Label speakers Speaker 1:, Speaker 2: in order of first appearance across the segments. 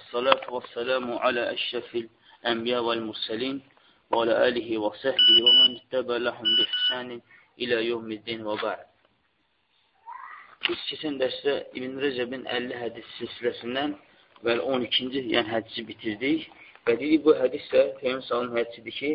Speaker 1: والصلاة والسلام على أشرف الأنبياء والمرسلين وعلى آله وصحبه ومن اتبع لهم بإحسان إلى يوم الدين وبعد. Biz keçən dərsdə İbn Rəcəbin 50 hədis silsiləsindən və 12-ci hədisi bitirdik və dedik bu hədis də Peyğəmbər sallallahu hədisidir ki,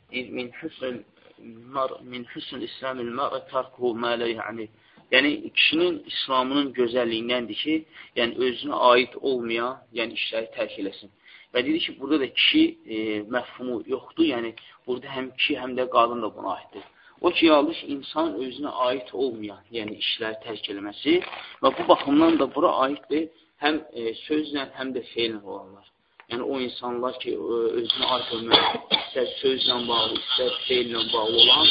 Speaker 1: min husnul İslamil mar'i tarkuhu ma la ya'ni. Yəni kişinin İslamının gözəlliyindəndir ki, yəni özünə aid olmayan, yəni işləri tərk eləsin. Və dedik ki, burada da kişi məfhumu yoxdur, yəni burada həm kişi, həm də qadın da buna aiddir. O ki, yalnız insan özünə aid olmayan, yəni işləri tərk eləməsi və bu baxımdan da bura aiddir həm sözlə, həm də feillə olanlar. Yəni o insanlar ki, özünə aid olmayan, istər sözlə bağlı, istər feillə bağlı olan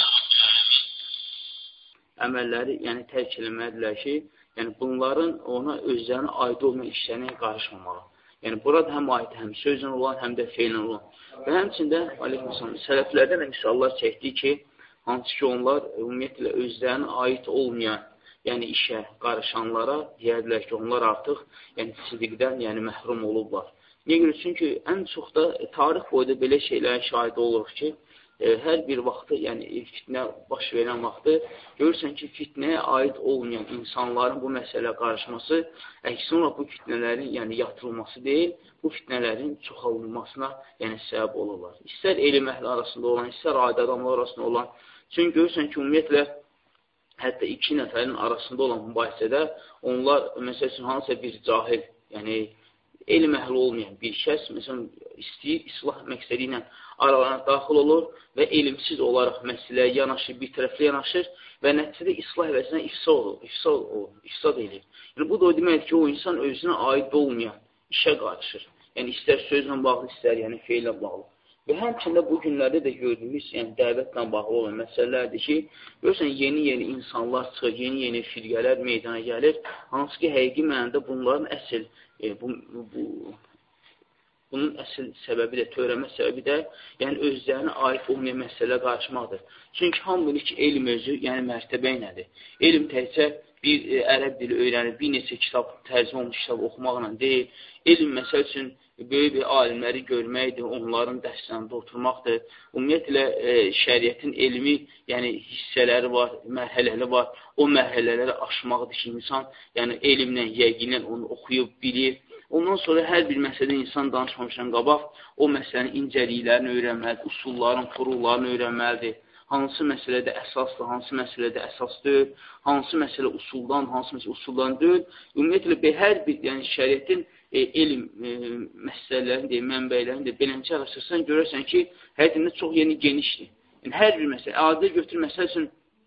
Speaker 1: əməlləri, yəni tərk eləməlidirlər ki, yəni bunların ona özlərinə aid olmayan işlərinə qarışmamalı. Yəni burada həm aid, həm sözlə olan, həm də feillə olan. Və həmçində, sələflərdən də misallar çəkdik ki, hansı ki onlar ümumiyyətlə özlərinə aid olmayan, yəni işə qarışanlara deyərlər ki, onlar artıq yəni sidqdən, yəni məhrum olublar. Niyə görə? Çünki ən çox da tarix boyda belə şeylərə şahid oluruq ki, hər bir vaxtı, yəni fitnə baş verən vaxtı görürsən ki, fitnəyə aid olmayan insanların bu məsələyə qarışması, əks olaraq bu fitnələrin yəni yatırılması deyil, bu fitnələrin çoxalınmasına yəni səbəb olurlar. İstər elm əhli arasında olan, istər adi adamlar arasında olan. Çünki görürsən ki, ümumiyyətlə hətta iki nəfərin arasında olan mübahisədə onlar, məsəl üçün, hansısa bir cahil, yəni elm əhli olmayan bir şəxs, məsələn, istəyir, islah məqsədi ilə aralarına daxil olur və elmsiz olaraq məsələyə yanaşır, bir tərəfli yanaşır və nəticədə islah əvəzinə ifsad edir. Yəni, bu da o deməkdir ki, o insan özünə aid olmayan işə qarışır. Yəni, istər sözlə bağlı, istər yəni feillə bağlı. Və həmçində bu günlərdə də gördüyümüz, yəni dəvətlə bağlı olan məsələlərdir ki, görürsən, yeni-yeni insanlar çıxır, yeni-yeni firqələr meydana gəlir, hansı ki, həqiqi mənada bunların əsl, bunun əsl səbəbi də, törəmə səbəbi də, yəni özlərinə aid olmayan məsələyə qarışmaqdır. Çünki hamı bilir ki, elm özü, yəni mərtəbə nədir? Elm təkcə bir ərəb dili öyrənir, bir neçə kitab, tərcümə olmuş kitab oxumaqla deyil. Elm, məsəl üçün, böyük bir alimləri görməkdir, onların dərslərində oturmaqdır. Ümumiyyətlə, şəriətin elmi, yəni hissələri var, mərhələləri var. O mərhələləri aşmaqdır ki, insan yəni elmlə, yəqinlə onu oxuyub, bilir. Ondan sonra hər bir məsələdə insan danışmamışdan qabaq, o məsələnin incəliklərini öyrənməlidir, usulların, furularını öyrənməlidir. Hansı məsələdə əsasdır, hansı məsələdə əsas deyil, hansı məsələ usuldan, hansı məsələ usuldan deyil. Ümumiyyətlə, hər bir yəni, şəriətin elm məsələlərində, mənbəylərində beləncə araşdırsan, görərsən ki, həqiqətən çox yeni genişdir. Yəni, hər bir məsələ, adə götür, məsəl üçün,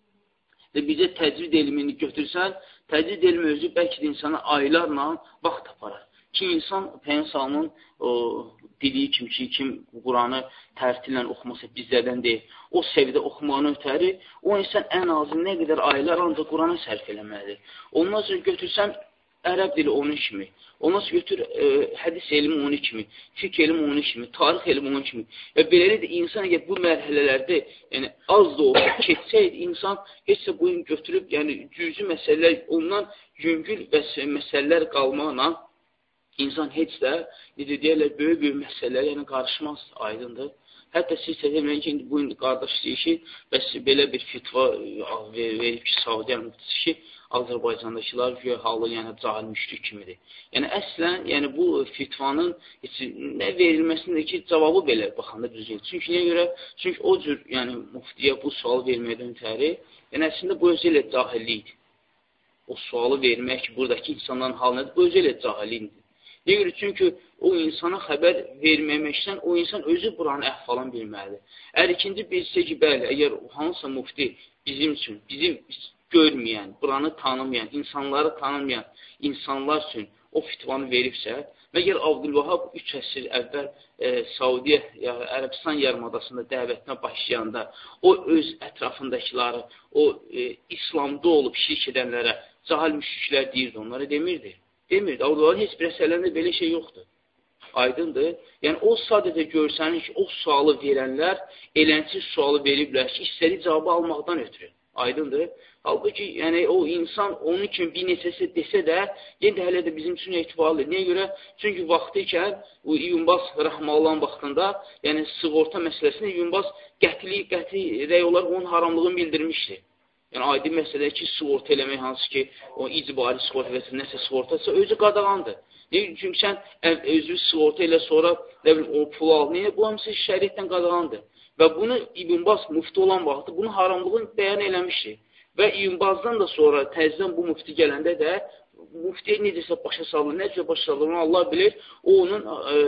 Speaker 1: bizə təcvid elmini götürsən, təcvid elmi özü bəlkə də insana aylarla vaxt aparar. Ki, insan Peyğəmbərin dediyi kimi ki, kim Quranı tərtillə oxumasa bizlərdən deyil, o səviyyədə oxumağını ötəri, o insan ən azı nə qədər aylar ancaq Qurana sərf eləməlidir. Ondan sonra götürsən, ərəb dili onun kimi, ondan sonra götür hədis elmi onun kimi, fiqh elmi onun kimi, tarix elmi onun kimi. Və beləliklə insan əgər bu mərhələlərdə yəni, az da olsa keçsəydi, insan heç də bu gün götürüb, yəni cüzi məsələlər, ondan yüngül məsələlər qalmaqla insan heç də, necə deyərlər, böyük məsələlər yəni qarışmaz, aydındır. Hətta siz təsəvvür ki, bu gün qardaş deyir ki, bəs belə bir fitva verib ki, Saudiya müftisi ki, Azərbaycandakılar güya halı, yəni cahil müşrik kimidir. Yəni əslən, yəni bu fitvanın nə verilməsində ki, cavabı belə baxanda düzgün. Çünki niyə görə? Çünki o cür, yəni muftiyə bu sualı verməkdən ötəri, yəni əslində bu özü ilə cahillikdir. O sualı vermək ki, buradakı insanların halı nədir? Bu özü ilə cahillikdir. Niyə görə? Çünki o insana xəbər verməməkdən o insan özü buranın əhvalını bilməlidir. Əgər ikinci bilsə ki, bəli, əgər hansısa mufti bizim üçün, bizim görməyən, buranı tanımayan, insanları tanımayan insanlar üçün o fitvanı veribsə, məgər Abdülvahab 3 əsr əvvəl Saudiya, Ərəbistan yarımadasında dəvətinə başlayanda o öz ətrafındakiləri, o İslamda olub şirk edənlərə cahil müşriklər deyirdi, onlara demirdi. Demirdi, onların heç bir əsərlərində belə şey yoxdur. Aydındır. Yəni, o sadəcə görsənir ki, o sualı verənlər elənsiz sualı veriblər ki, istədiyi cavabı almaqdan ötürü. Aydındır. Halbuki, yəni o insan onun kimi bir neçəsi desə də, yenə də hələ də bizim üçün etibarlı. Niyə görə? Çünki vaxtı ikən, o İyunbaz rəhməllahın vaxtında, yəni sığorta məsələsində İyunbaz qəti rəy olaraq onun haramlığını bildirmişdi. Yəni, aydın məsələ ki, sığorta eləmək, hansı ki, o icbari sığorta və nəsə sığortası özü qadağandır. Çünki sən özü sığorta ilə sonra, nə bilim, o pul al, niyə? Bu hamısı şəriətdən qadağandır. Və bunu İbn Baz müftü olan vaxtı bunun haramlığını bəyan eləmişdi. Və İyunbazdan da sonra təzdən bu müftü gələndə də müftiyə necəsə başa salır, necəsə başa salır, Allah bilir, o onun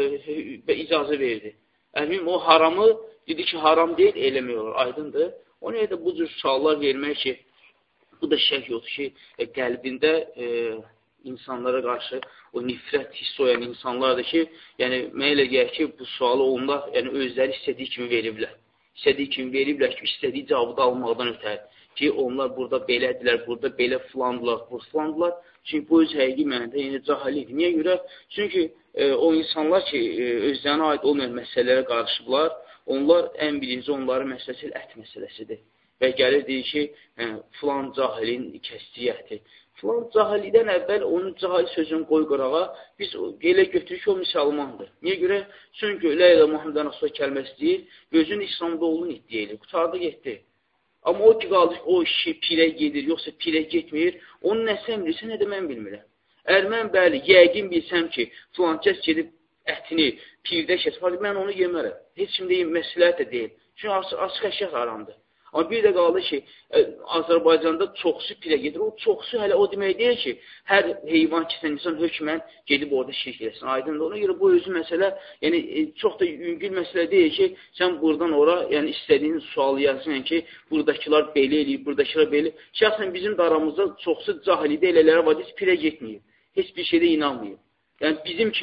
Speaker 1: icazə verdi. Əmin o haramı, dedi ki, haram deyil, eləmək olur, aydındır. O nəyə də bu cür suallar vermək ki, bu da şək yoxdur ki, qəlbində insanlara qarşı o nifrət hissi oyan insanlardır ki, yəni mənə elə gəlir ki, bu sualı onlar yəni, özləri istədiyi kimi veriblər. İstədiyi kimi veriblər ki, istədiyi cavabı da almaqdan ötər. Ki, onlar burada belədirlər, burada belə filandılar, bu filandılar. Çünki bu öz həqiqi mənədə yəni cahillikdir. Niyə görə? Çünki o insanlar ki, özlərinə aid olmayan məsələlərə qarışıblar, onlar ən birinci onların məsələsi ət məsələsidir. Və gəlir deyir ki, filan cahilin kəsdiyi əti. Filan cahillikdən əvvəl onun cahil sözünü qoy qırağa, biz elə götürük ki, o müsəlmandır. Niyə görə? Çünki Lə ilə Muhammedən Rasulullah kəlməsi deyir, özünün İslamda olduğunu iddia edir, qutardı getdi. Amma o ki, qaldı o işi pirə gedir, yoxsa pirə getmir, onun nə sən bilirsə, nə də mən bilmirəm. Əgər mən bəli, yəqin bilsəm ki, filan kəs gedib ətini pirdə kəsir, mən onu yemərəm. Heç kim deyim, məsləhət də deyil. Çünki açıq əşya haramdır. Amma bir də qaldı ki, Azərbaycanda çoxsu pirə gedir. O çoxsu hələ o demək deyil ki, hər heyvan kəsən insan hökmən gedib orada şirk eləsin. Aydındır. Ona görə bu özü məsələ, yəni çox da yüngül məsələ deyil ki, sən buradan ora, yəni istədiyin sualı yazın ki, buradakılar belə eləyir, buradakılar belə. Şəxsən bizim də aramızda çoxsu cahilidə elələrə var, heç pirə getməyib. Heç bir şeydə inanmayıb. Yəni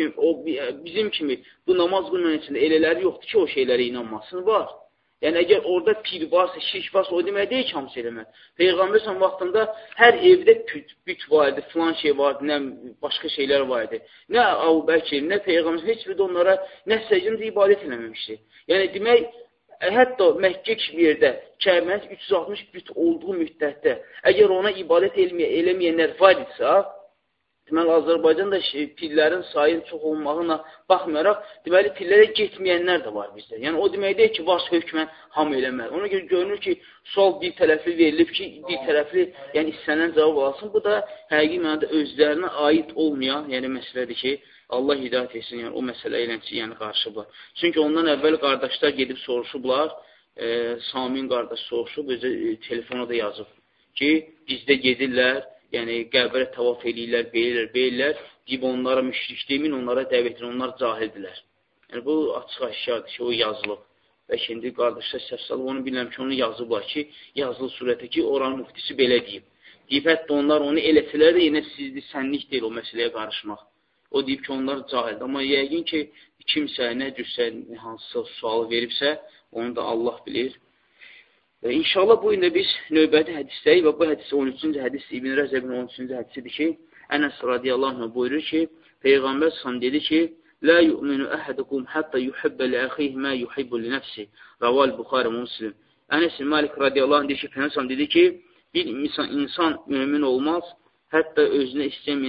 Speaker 1: bizim kimi bu namaz qılmanın içində elələri yoxdur ki, o şeylərə inanmasın, var. Yəni, əgər orada pir varsa, şirk varsa, o demək deyil ki, hamısı eləmək. Peyğəmbər sən vaxtında hər evdə büt var idi, filan şey var idi, nə başqa şeylər var idi. Nə Əbu Bəkir, nə Peyğəmbər, heç bir də onlara nə səcində ibadət eləməmişdi. Yəni, demək, hətta Məkkə kimi yerdə, Kəbənin 360 büt olduğu müddətdə, əgər ona ibadət eləməyənlər var idisə, deməli, Azərbaycanda pirlərin sayının çox olmağına baxmayaraq, deməli, pirlərə getməyənlər də var bizdə. Yəni, o demək deyil ki, varsa hökmən hamı eləməli. Ona görə görünür ki, sual bir tərəfli verilib ki, bir tərəfli, yəni istənilən cavab alsın. Bu da həqiqi mənada özlərinə aid olmayan, yəni məsələdir ki, Allah hidayət etsin, yəni o məsələ ilə yəni qarşıblar. Çünki ondan əvvəl qardaşlar gedib soruşublar, Samin qardaş soruşub, özü telefona da yazıb ki, bizdə gedirlər, yəni qəbrə tavaf eləyirlər, belirlər, deyib onlara müşrik demin, onlara dəvət edin, onlar cahildilər. Yəni bu açıq aşkardır ki, o yazılıb. Və şimdi qardaşlar səhv salıb, onu bilirəm ki, onu yazıblar ki, yazılı surətə ki, oranın muftisi belə deyib. Deyib, hətta onlar onu eləsələr də yenə sizdir, sənlik deyil o məsələyə qarışmaq. O deyib ki, onlar cahildir. Amma yəqin ki, kimsə, nə cürsə, hansısa sualı veribsə, onu da Allah bilir. İnşallah bu gün də biz növbəti hədisdəyik və bu hədis 13-cü hədis İbn Rəzəbin 13-cü hədisidir ki, Ənəs radiyallahu anh buyurur ki, Peyğəmbər s.ə.v dedi ki, Lə yu'minu əhədukum hətta yuhibbə li-əxiyhi mə yuhibbu li-nəfsi. Raval Buxari Muslim. Ənəs Malik radiyallahu anh deyir ki, Peyğəmbər s.ə.v dedi ki, bir insan mümin olmaz, hətta özünə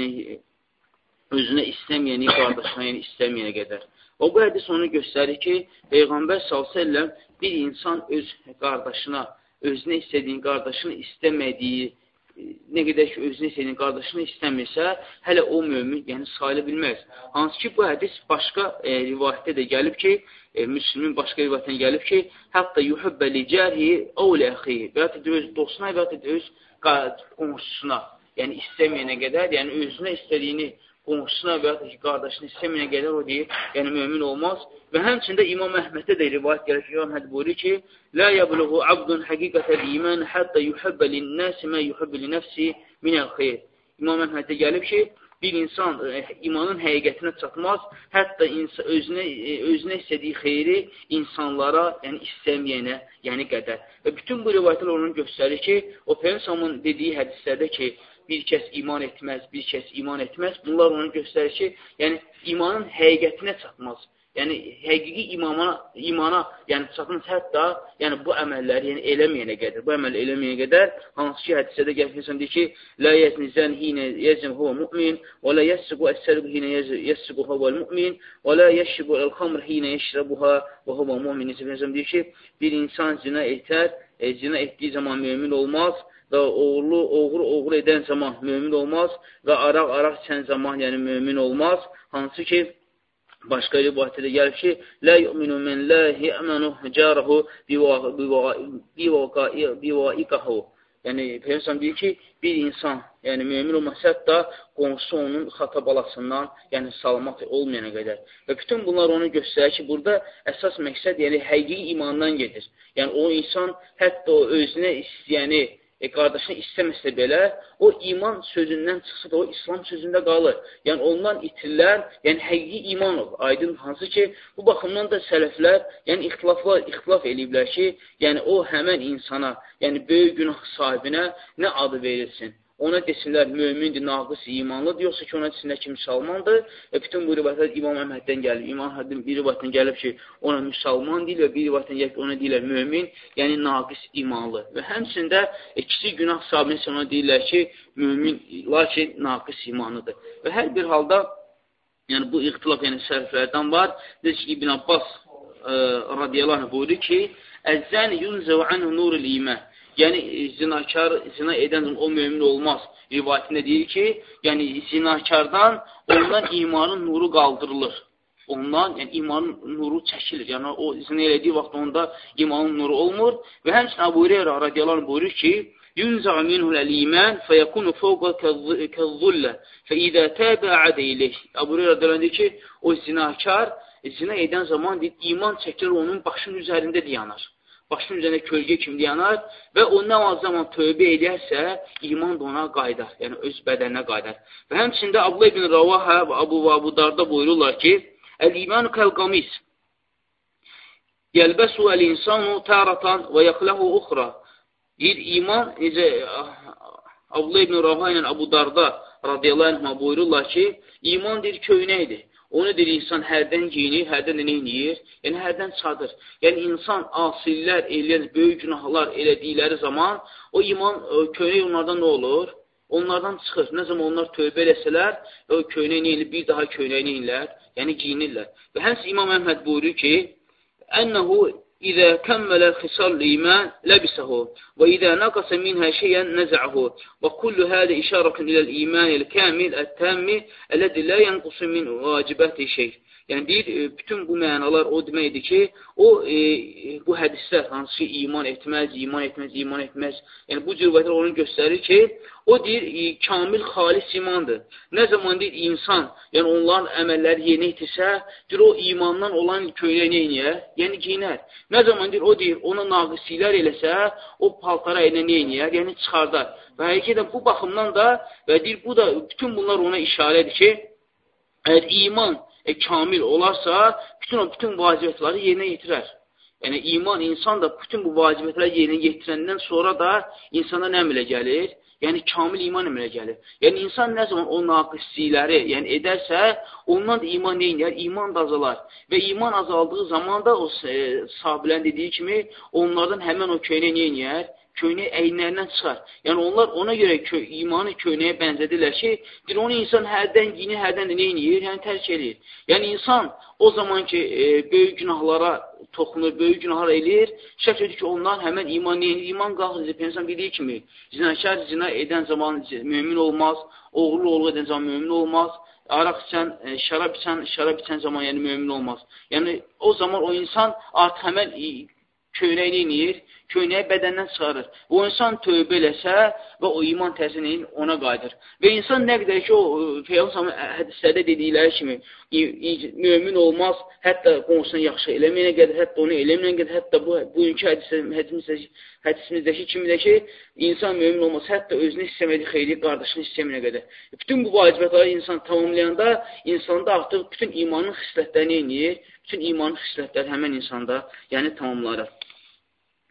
Speaker 1: istəməyəni qardaşına, yəni istəməyənə qədər. O bu hədis onu göstərir ki, Peyğəmbər s.ə.v bir insan öz qardaşına, özünə istədiyin qardaşını istəmədiyi, nə qədər ki, özünə istədiyin qardaşını istəmirsə, hələ o mömin, yəni sayıla bilməz. Hansı ki, bu hədis başqa rivayətdə də gəlib ki, Müslümin başqa rivayətdən gəlib ki, hətta yuhibbə li cərihi əvlə əxiyi, və ya da öz dostuna, və ya da öz qonşusuna, yəni istəməyənə qədər, yəni özünə istədiyini qonşusuna və ya da ki, qardaşını istəməyənə qədər o deyir, yəni mömin olmaz. Və həmçində İmam Əhməddə də rivayət gəlir ki, İmam Əhməd buyurur ki, Lə yəbluğu abdun həqiqətəl iman hətta yuhibbə linnəsi mə yuhibbə li nəfsi minəl xeyr. İmam Əhməddə gəlib ki, bir insan imanın həqiqətinə çatmaz, hətta özünə istədiyi xeyri insanlara, yəni istəməyənə, yəni qədər. Və bütün bu rivayətlər onu göstərir ki, o Peyğəmbərin dediyi hədislərdə ki, bir kəs iman etməz, bir kəs iman etməz. Bunlar onu göstərir ki, yəni imanın həqiqətinə çatmaz. Yəni həqiqi imana yəni çatmaz hətta yəni bu əməlləri yəni eləməyənə qədər. Bu əməl eləməyənə qədər hansı ki hədisədə gəlirsən deyir ki, la yeznizən hinə yezin huve mu'min və la yesriqu es-serqu hinə yesriqu huvel mu'min və la yeşribu el-xamr hinə yeşrabuha və huve mu'min. Deyir ki, bir insan zina etər, zina etdiyi zaman mömin olmaz və oğru edən zaman mömin olmaz və araq içən zaman yəni mömin olmaz. Hansı ki başqa rivayətdə gəlir ki, la yu'minu men la ya'manu jarahu biwa'iqahu. Yəni Peyğəmbər deyir ki, bir insan, yəni mömin olmasa hətta qonşusu onun xata balasından, yəni salamat olmayana qədər. Və bütün bunlar onu göstərir ki, burada əsas məqsəd yəni həqiqi imandan gedir. Yəni o insan hətta o özünə istəyəni qardaşını istəməsə belə, o iman sözündən çıxsa da o İslam sözündə qalır. Yəni ondan itirlər, yəni həqiqi iman olur. Aydın hansı ki, bu baxımdan da sələflər yəni ixtilaf eləyiblər ki, yəni o həmən insana, yəni böyük günah sahibinə nə adı verilsin? Ona desinlər mömindir, naqis imanlıdır, yoxsa ki ona desinlər ki müsəlmandır və bütün bu rivayətlər İmam Əhməddən gəlib. İmam Əhmədin bir rivayətdən gəlib ki ona müsəlman deyil və bir rivayətdən gəlib ki ona deyirlər mömin, yəni naqis imanlı. Və həmçində kiçik günah sahibinə ona deyirlər ki mömin, lakin naqis imanlıdır. Və hər bir halda yəni bu ixtilaf yəni sərflərdən var. Deyir ki İbn Abbas radiyallahu anh buyurur ki əzzəni yunzəv anhu nurul iman. Yəni, zina edən o mömin olmaz. Rivayətində deyir ki, yəni zinakardan ondan imanın nuru qaldırılır. Ondan, yəni imanın nuru çəkilir. Yəni, o zina elədiyi vaxt onda imanın nuru olmur. Və həmçinin Əbu Hüreyrə radiyallahu anh buyurur ki, يُنْزَعُ مِنْهُ الْإِيمَانِ فَيَكُونُ فَوْقَ كَالظُّلَّةِ فَإِذَا تَابَ عَدَ إِلَيْهِ Əbu Hüreyrə radiyallahu anh deyir ki, o zinakar zina edən zaman deyir, iman çəkilir onun başının üzərində dayanar. Başının üzərində kölgə kimi yanar və o nə zaman tövbə edərsə, iman da ona qaydar, yəni öz bədəninə qaydar. Və həmçində Abdullah ibn Ravaha və Abu Darda buyururlar ki, Əl-İmanu kəl-qamis yəlbəsu əl-insanu təratan və yaxləhu uxra. Deyir, iman, necə Abdullah ibn Ravaha ilə Abu Darda radiyallahu anh buyururlar ki, iman deyir, köynəkdir. Onu deyir, insan hərdən giyinir, hərdən də neyinir? Yəni, hərdən çadır. Yəni, insan asillər, eləyən, böyük günahlar elədikləri zaman, o iman, köynək onlardan nə olur? Onlardan çıxır. Nə zaman onlar tövbə eləsələr, o köynək neyinir, bir daha köynək neyinlər? Yəni, giyinirlər. Və həmsi İmam Əhməd buyurur ki, Ənəhu İzə kəmmələ xisal iman ləbisəhu və izə nəqəsə minhə şeyən nəzəəhu və kullu hədə işarətun iləl imanil kəmil ət-təmmi ələdi lə yənqusu min vacibəti şey. Yəni, deyir, bütün bu mənalar o deməkdir ki, bu hədislər hansı ki, iman etməz. Yəni, bu cürvətlər onu göstərir ki, o deyir, kamil, xalis imandır. Nə zaman deyir, insan, yəni onların əməlləri yeni etirsə, deyir, o imandan olan köynək neyniyər? Yəni, giyinər. Nə zaman deyir, o deyir, ona naqisliklər eləsə, o paltara elə neyniyər? Yəni, çıxardar. Və həqiqətən bu baxımdan da, və deyir, bu da, bütün bunlar ona işarədir ki, əgər iman kamil olarsa, bütün vacibətləri yerinə yetirər. Yəni, iman, insan da bütün bu vacibətləri yerinə yetirəndən sonra da insana nə əmələ gəlir? Yəni, kamil iman əmələ gəlir. Yəni, insan nə zaman o naqislikləri edərsə, ondan da iman neynəyər? İman da azalar. Və iman azaldığı zaman da o sahabilərin dediyi kimi, onlardan həmən o köynək neynəyər? Köynək əyinlərindən çıxar. Yəni, onlar ona görə imanı köynəyə bənzədirlər ki, onu insan hərdən giyinir, hərdən də neynəyir? Yəni, tərk edir. Yəni, insan o zaman ki, böyük günahlara toxunur, böyük günahlar eləyir, şək edir ki, onlar həmən iman neynir? İman qalxır, insan bildiyi kimi, zinakar zina edən zaman mümin olmaz, oğru edən zaman mümin olmaz, araq içən, şərab içən zaman yəni mümin olmaz. Yəni, o zaman o insan artıq həmən köynək neynir? Köynəyi bədəndən çıxarır. O insan tövbə eləsə və o iman təsirinin ona qayıdır. Və insan nə qədər ki, o Peyğəmbər hədislərdə dedikləri kimi mömin olmaz, hətta qonşusuna yaxşı eləməyənə qədər, hətta onu eləməyənə qədər, hətta bugünkü hədisimizdəki kimi də ki, insan mömin olmaz, hətta özünü istəmədiyi xeyri qardaşını istəməyənə qədər. Bütün bu vacibətləri insan tamamlayanda, insanda artıq bütün imanın xislətlərini eləyir, bütün imanın xislətləri həmən insanda yəni tamamlarır.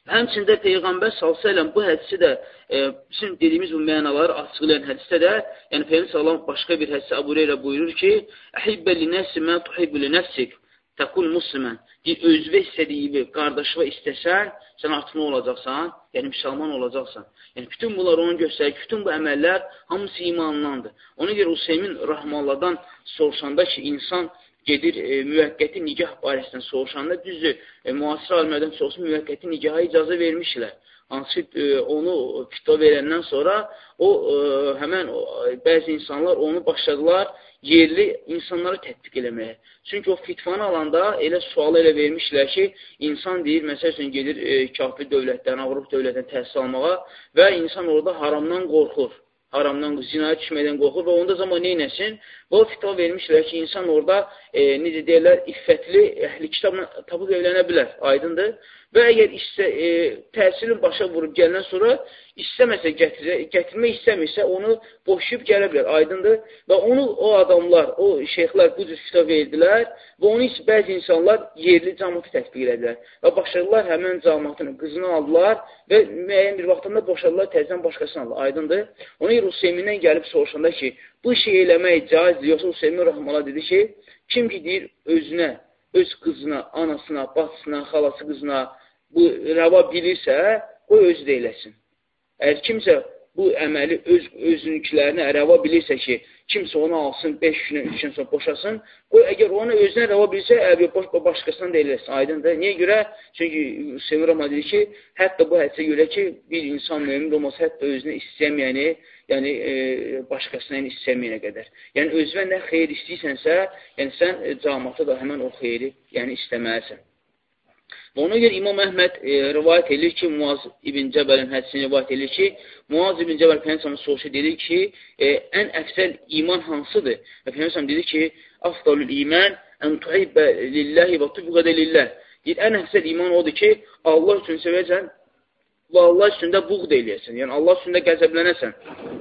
Speaker 1: Həmçində Peyğəmbər s.ə.v bu hədisi də bizim dediyimiz bu mənaları açıqlayan hədisdə də, yəni Peyğəmbər s.ə.v başqa bir hədisi Əbu Hüreyrə buyurur ki, Əhibbə li-nəfsi mə tuhibbu li-nəfsik təkun muslimən. Deyir, özvə istədiyi qardaşıva istəsən, sən artıq nə olacaqsan? Yəni, müsəlman olacaqsan. Yəni, bütün bunlar onu göstərir ki, bütün bu əməllər hamısı imandandır. Ona görə Hüseymin Rahmalladan soruşanda ki, insan gedir müvəqqəti nikah barəsində soruşanda, düzdür, müasir alimlərdən soruşsun, müvəqqəti nikaha icazə vermişlər. Hansı onu fitva verəndən sonra həmən bəzi insanlar onu başladılar yerli insanlara tətbiq eləməyə. Çünki o fitvanı alanda elə sualı elə vermişlər ki, insan deyir, məsəl üçün gedir kafir dövlətdən, Avropa dövlətdən təhsil almağa və insan orada haramdan qorxur. Haramdan, zinaya düşməkdən qorxur və onda zaman neynəsin? Bu fitva vermişlər ki, insan orada, necə deyərlər, iffətli, əhli kitabla tapıb evlənə bilər, aydındır. Və əgər təhsilin başa vurub gələn sonra istəməsə gətirmək istəmirsə, onu boşayıb gələ bilər, aydındır. Və onu o adamlar, o şeyxlər bu cür fitva verdilər və onu bəzi insanlar yerli cəmaatı tətbiq elədilər. Və başladılar həmən cəmaatının qızını aldılar və müəyyən bir vaxtında boşadılar, təzdən başqasını aldılar, aydındır. Ona görə Hüseymindən gəlib soruşanda ki, bu şey eləmək caizdir, yoxsa Hüseymin Rahmanla dedi ki, kim ki deyir özünə, öz qızına, anasına, bacısına, xalası qızına bu rəva bilirsə, qoy özü də eləsin. Əgər kimsə bu əməli özününkilərinə rəva bilirsə ki, kimsə onu alsın, 5 günə, 3 gün sonra boşasın, qoy əgər onu özünə rəva bilirsə, başqasından da eləsin, aydındır. Niyə görə? Çünki Hüseyin Rahman dedi ki, hətta bu hədisə görə ki, bir insan mümin olmasa, hətta özünə istəyəməyəni, yəni başqasına istəməyənə qədər. Yəni özünə nə xeyir istəyirsənsə, yəni sən cəmaata da həmən o xeyri yəni istəməlisən. Və ona görə İmam Əhməd rivayət edir ki, Muaz ibn Cəbəlin hədisini rivayət edir ki, Muaz ibn Cəbəl Peyğəmbər soruşu dedi ki, ən əfsəl iman hansıdır? Və Peyğəmbər dedi ki, afdalul iman ən tuhibbə lillahi və tubğədə lillah. Deyir, ən əfsəl iman odur ki, Allah üçün sevəcən və Allah üstündə buğd eləyəsən. Yəni Allah üstündə qəzəblənəsən.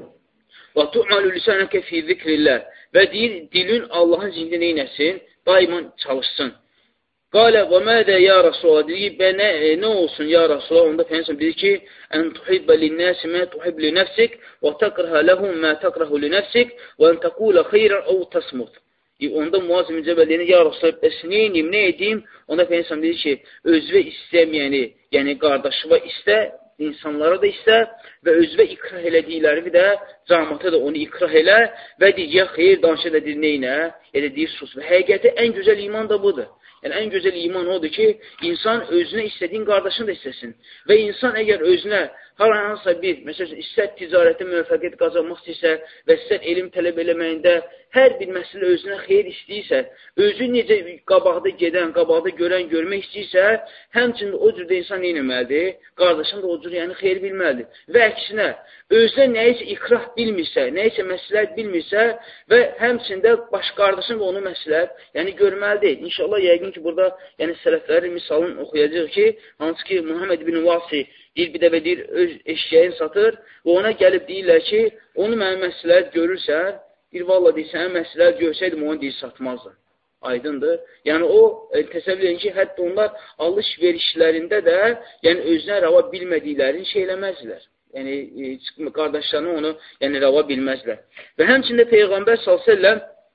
Speaker 1: Və tu'malu lisanəkə fi zikrillah. Və deyir, dilin Allahın zikrində neynəsin? Daima çalışsın. Qalə və mədə ya Rasulallah, dedi ki, nə olsun ya Rasulallah, onda Peyğəmbər dedi ki, ən tuhibbə linnəsi mə tuhib li nəfsik və təqrəhə ləhum mə təqrəhu li nəfsik və ən təqulə xeyrən əv təsmut. Onda Muaz ibn Cəbəl dedi, ya Rasulallah, bəs neyim, nə edeyim? Onda Peyğəmbər dedi ki, özvə istəməyəni, yəni qardaşıva istə, insanlara da istə və özvə ikrah elədikləri də cəmaata da onu ikrah elə və deyir, ya xeyr danışa da deyir, neynə? Elə deyir, sus. Və həqiqəti ən gözəl iman da budur. Yəni, ən gözəl iman odur ki, insan özünə istədiyin qardaşını da istəsin. Və insan əgər özünə hər hansısa bir, məsələn, istər ticarətə müvəffəqiyyət qazanmaq istəyirsə və istər elm tələb eləməyində hər bir məsələ özünə xeyir istəyirsə, özü necə qabaqda gedən, qabaqda görən, görmək istəyirsə, həmçinin o cürdə insan neynəməlidir? Qardaşın da o cür, yəni xeyir bilməlidir. Və əksinə, özünə nəyisə ikrah bilmirsə, nəyisə məsləhət bilmirsə və həmçində baş qardaşın da onu məsləhət, yəni görməlidir. İnşallah, yəqin ki, burada yəni sələflərin misalını oxuyacaq ki, hansı ki, Muhammed ibn Vasi deyir, bir dəfə deyir, öz eşyəyini satır və ona gəlib deyirlər ki, onu mənə məsləhət görürsən, bir valla deyir, sənə məsləhət görsəydim, onu deyir, satmazdım. Aydındır. Yəni, o təsəvvür edin ki, hətta onlar alış-verişlərində də yəni, özünə rava bilmədiklərini şey eləməzlər. Yəni, qardaşlarına onu yəni, rava bilməzlər. Və həmçində Peyğəmbər s.ə.v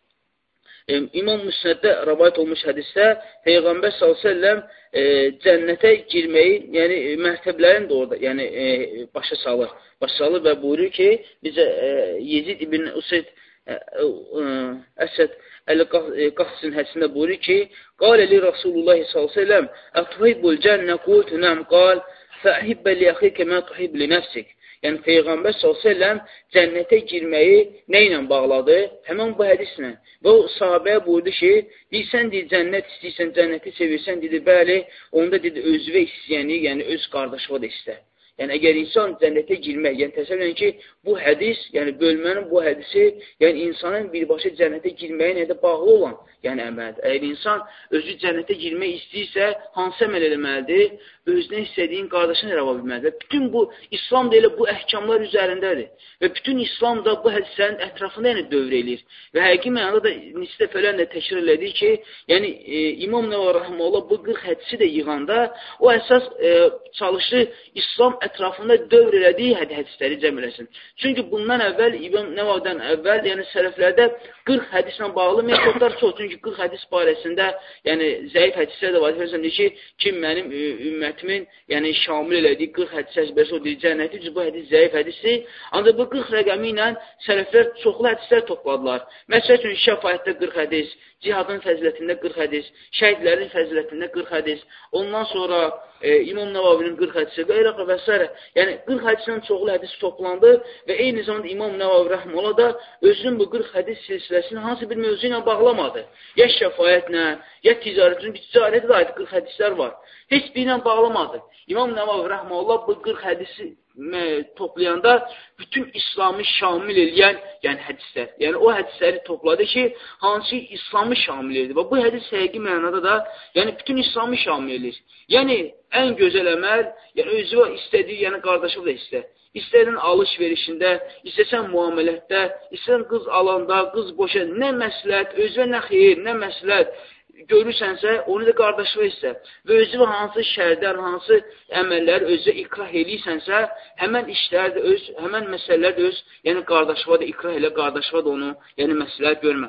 Speaker 1: İmam Müsnəddə rəvayət olmuş hədisdə Peyğəmbər s.ə.v cənnətə girməyi, yəni mərtəblərini də orada yəni, başa salır. Başa salır və buyurur ki, bizə Yezid ibn Useyd Əsəd Əl-Qassin hədisində buyurur ki, qalə li Rasulullah s.ə.v ətuhibbul cənnə qultu nəm qal fəhibbə li əxikə mə tuhib li nəfsik. Yəni, Peyğəmbər s.ə.v cənnətə girməyi nə ilə bağladı? Həmən bu hədislə. Və o sahabəyə buyurdu ki, deyirsən, deyir, cənnət istəyirsən, cənnəti sevirsən, dedi, bəli, onda dedi, özvə istəyəni, yəni öz qardaşıva da istə. Yəni, əgər insan cənnətə girmək, yəni təsəvvür edin ki, bu hədis, yəni bölmənin bu hədisi, yəni insanın birbaşa cənnətə girməyə nədə bağlı olan, yəni əməldir. Əgər insan özü cənnətə girmək istəyirsə, hansı əməl eləməlidir? Özünə istədiyin qardaşını rəva bilməlidir. Bütün bu, İslam da elə bu əhkamlar üzərindədir. Və bütün İslam da bu hədislərin ətrafında yəni dövr eləyir. Və həqiqi mənada da neçə dəfələrlə də təkrar elədik ki, yəni İmam Nəvavi rəhməhullah bu 40 hədisi də yığanda o əsas çalışır İslam ətrafında dövr elədiyi hədisləri cəm eləsin. Çünki bundan əvvəl, İmam Nəvavidən əvvəl, yəni sələflərdə 40 hədislə bağlı metodlar çox. Çünki 40 hədis barəsində, yəni zəif hədislər də var. Deyir ki, kim mənim ümmətimin, yəni şamil elədiyi 40 hədis əzbəri o deyir cənnəti, bu hədis zəif hədisdir. Ancaq bu 40 rəqəmi ilə sələflər çoxlu hədislər topladılar. Məsəl üçün, şəfayətdə 40 hədis, cihadın fəzilətində 40 hədis, şəhidlərin fəzilətində 40 hədis, ondan sonra İmam Nəvavinin 40 hədisi və s. Yəni, 40 hədisdən çoxlu hədis toplandı və eyni zamanda İmam Nəvavi rəhməhullah da özünün bu 40 hədis silsiləsini hansı bir mövzu ilə bağlamadı. Ya şəfayətlə, ya ticarət, çünki ticarətə də aid 40 hədislər var. Heç bir ilə bağlamadı. İmam Nəvavi rəhməhullah bu 40 hədisi toplayanda bütün İslamı şamil eləyən yəni hədislər. Yəni o hədisləri topladı ki, hansı İslamı şamil edir. Və bu hədis həqiqi mənada da yəni bütün İslamı şamil edir. Yəni ən gözəl əməl, yəni özü istədiyi, yəni qardaşı da istər. İstədən alış-verişində, istəsən müamilətdə, istəsən qız alanda, qız boşan, nə məsləhət, özünə nə xeyir, nə məsləhət görürsənsə, onu da qardaşlığa istə. Və özü hansı şərdən, hansı əməllər özü ikrah eləyirsənsə, həmən işlər də öz, həmən məsələlər də öz, yəni qardaşlığa da ikrah elə, qardaşlığa da onu, yəni məsləhət görmə.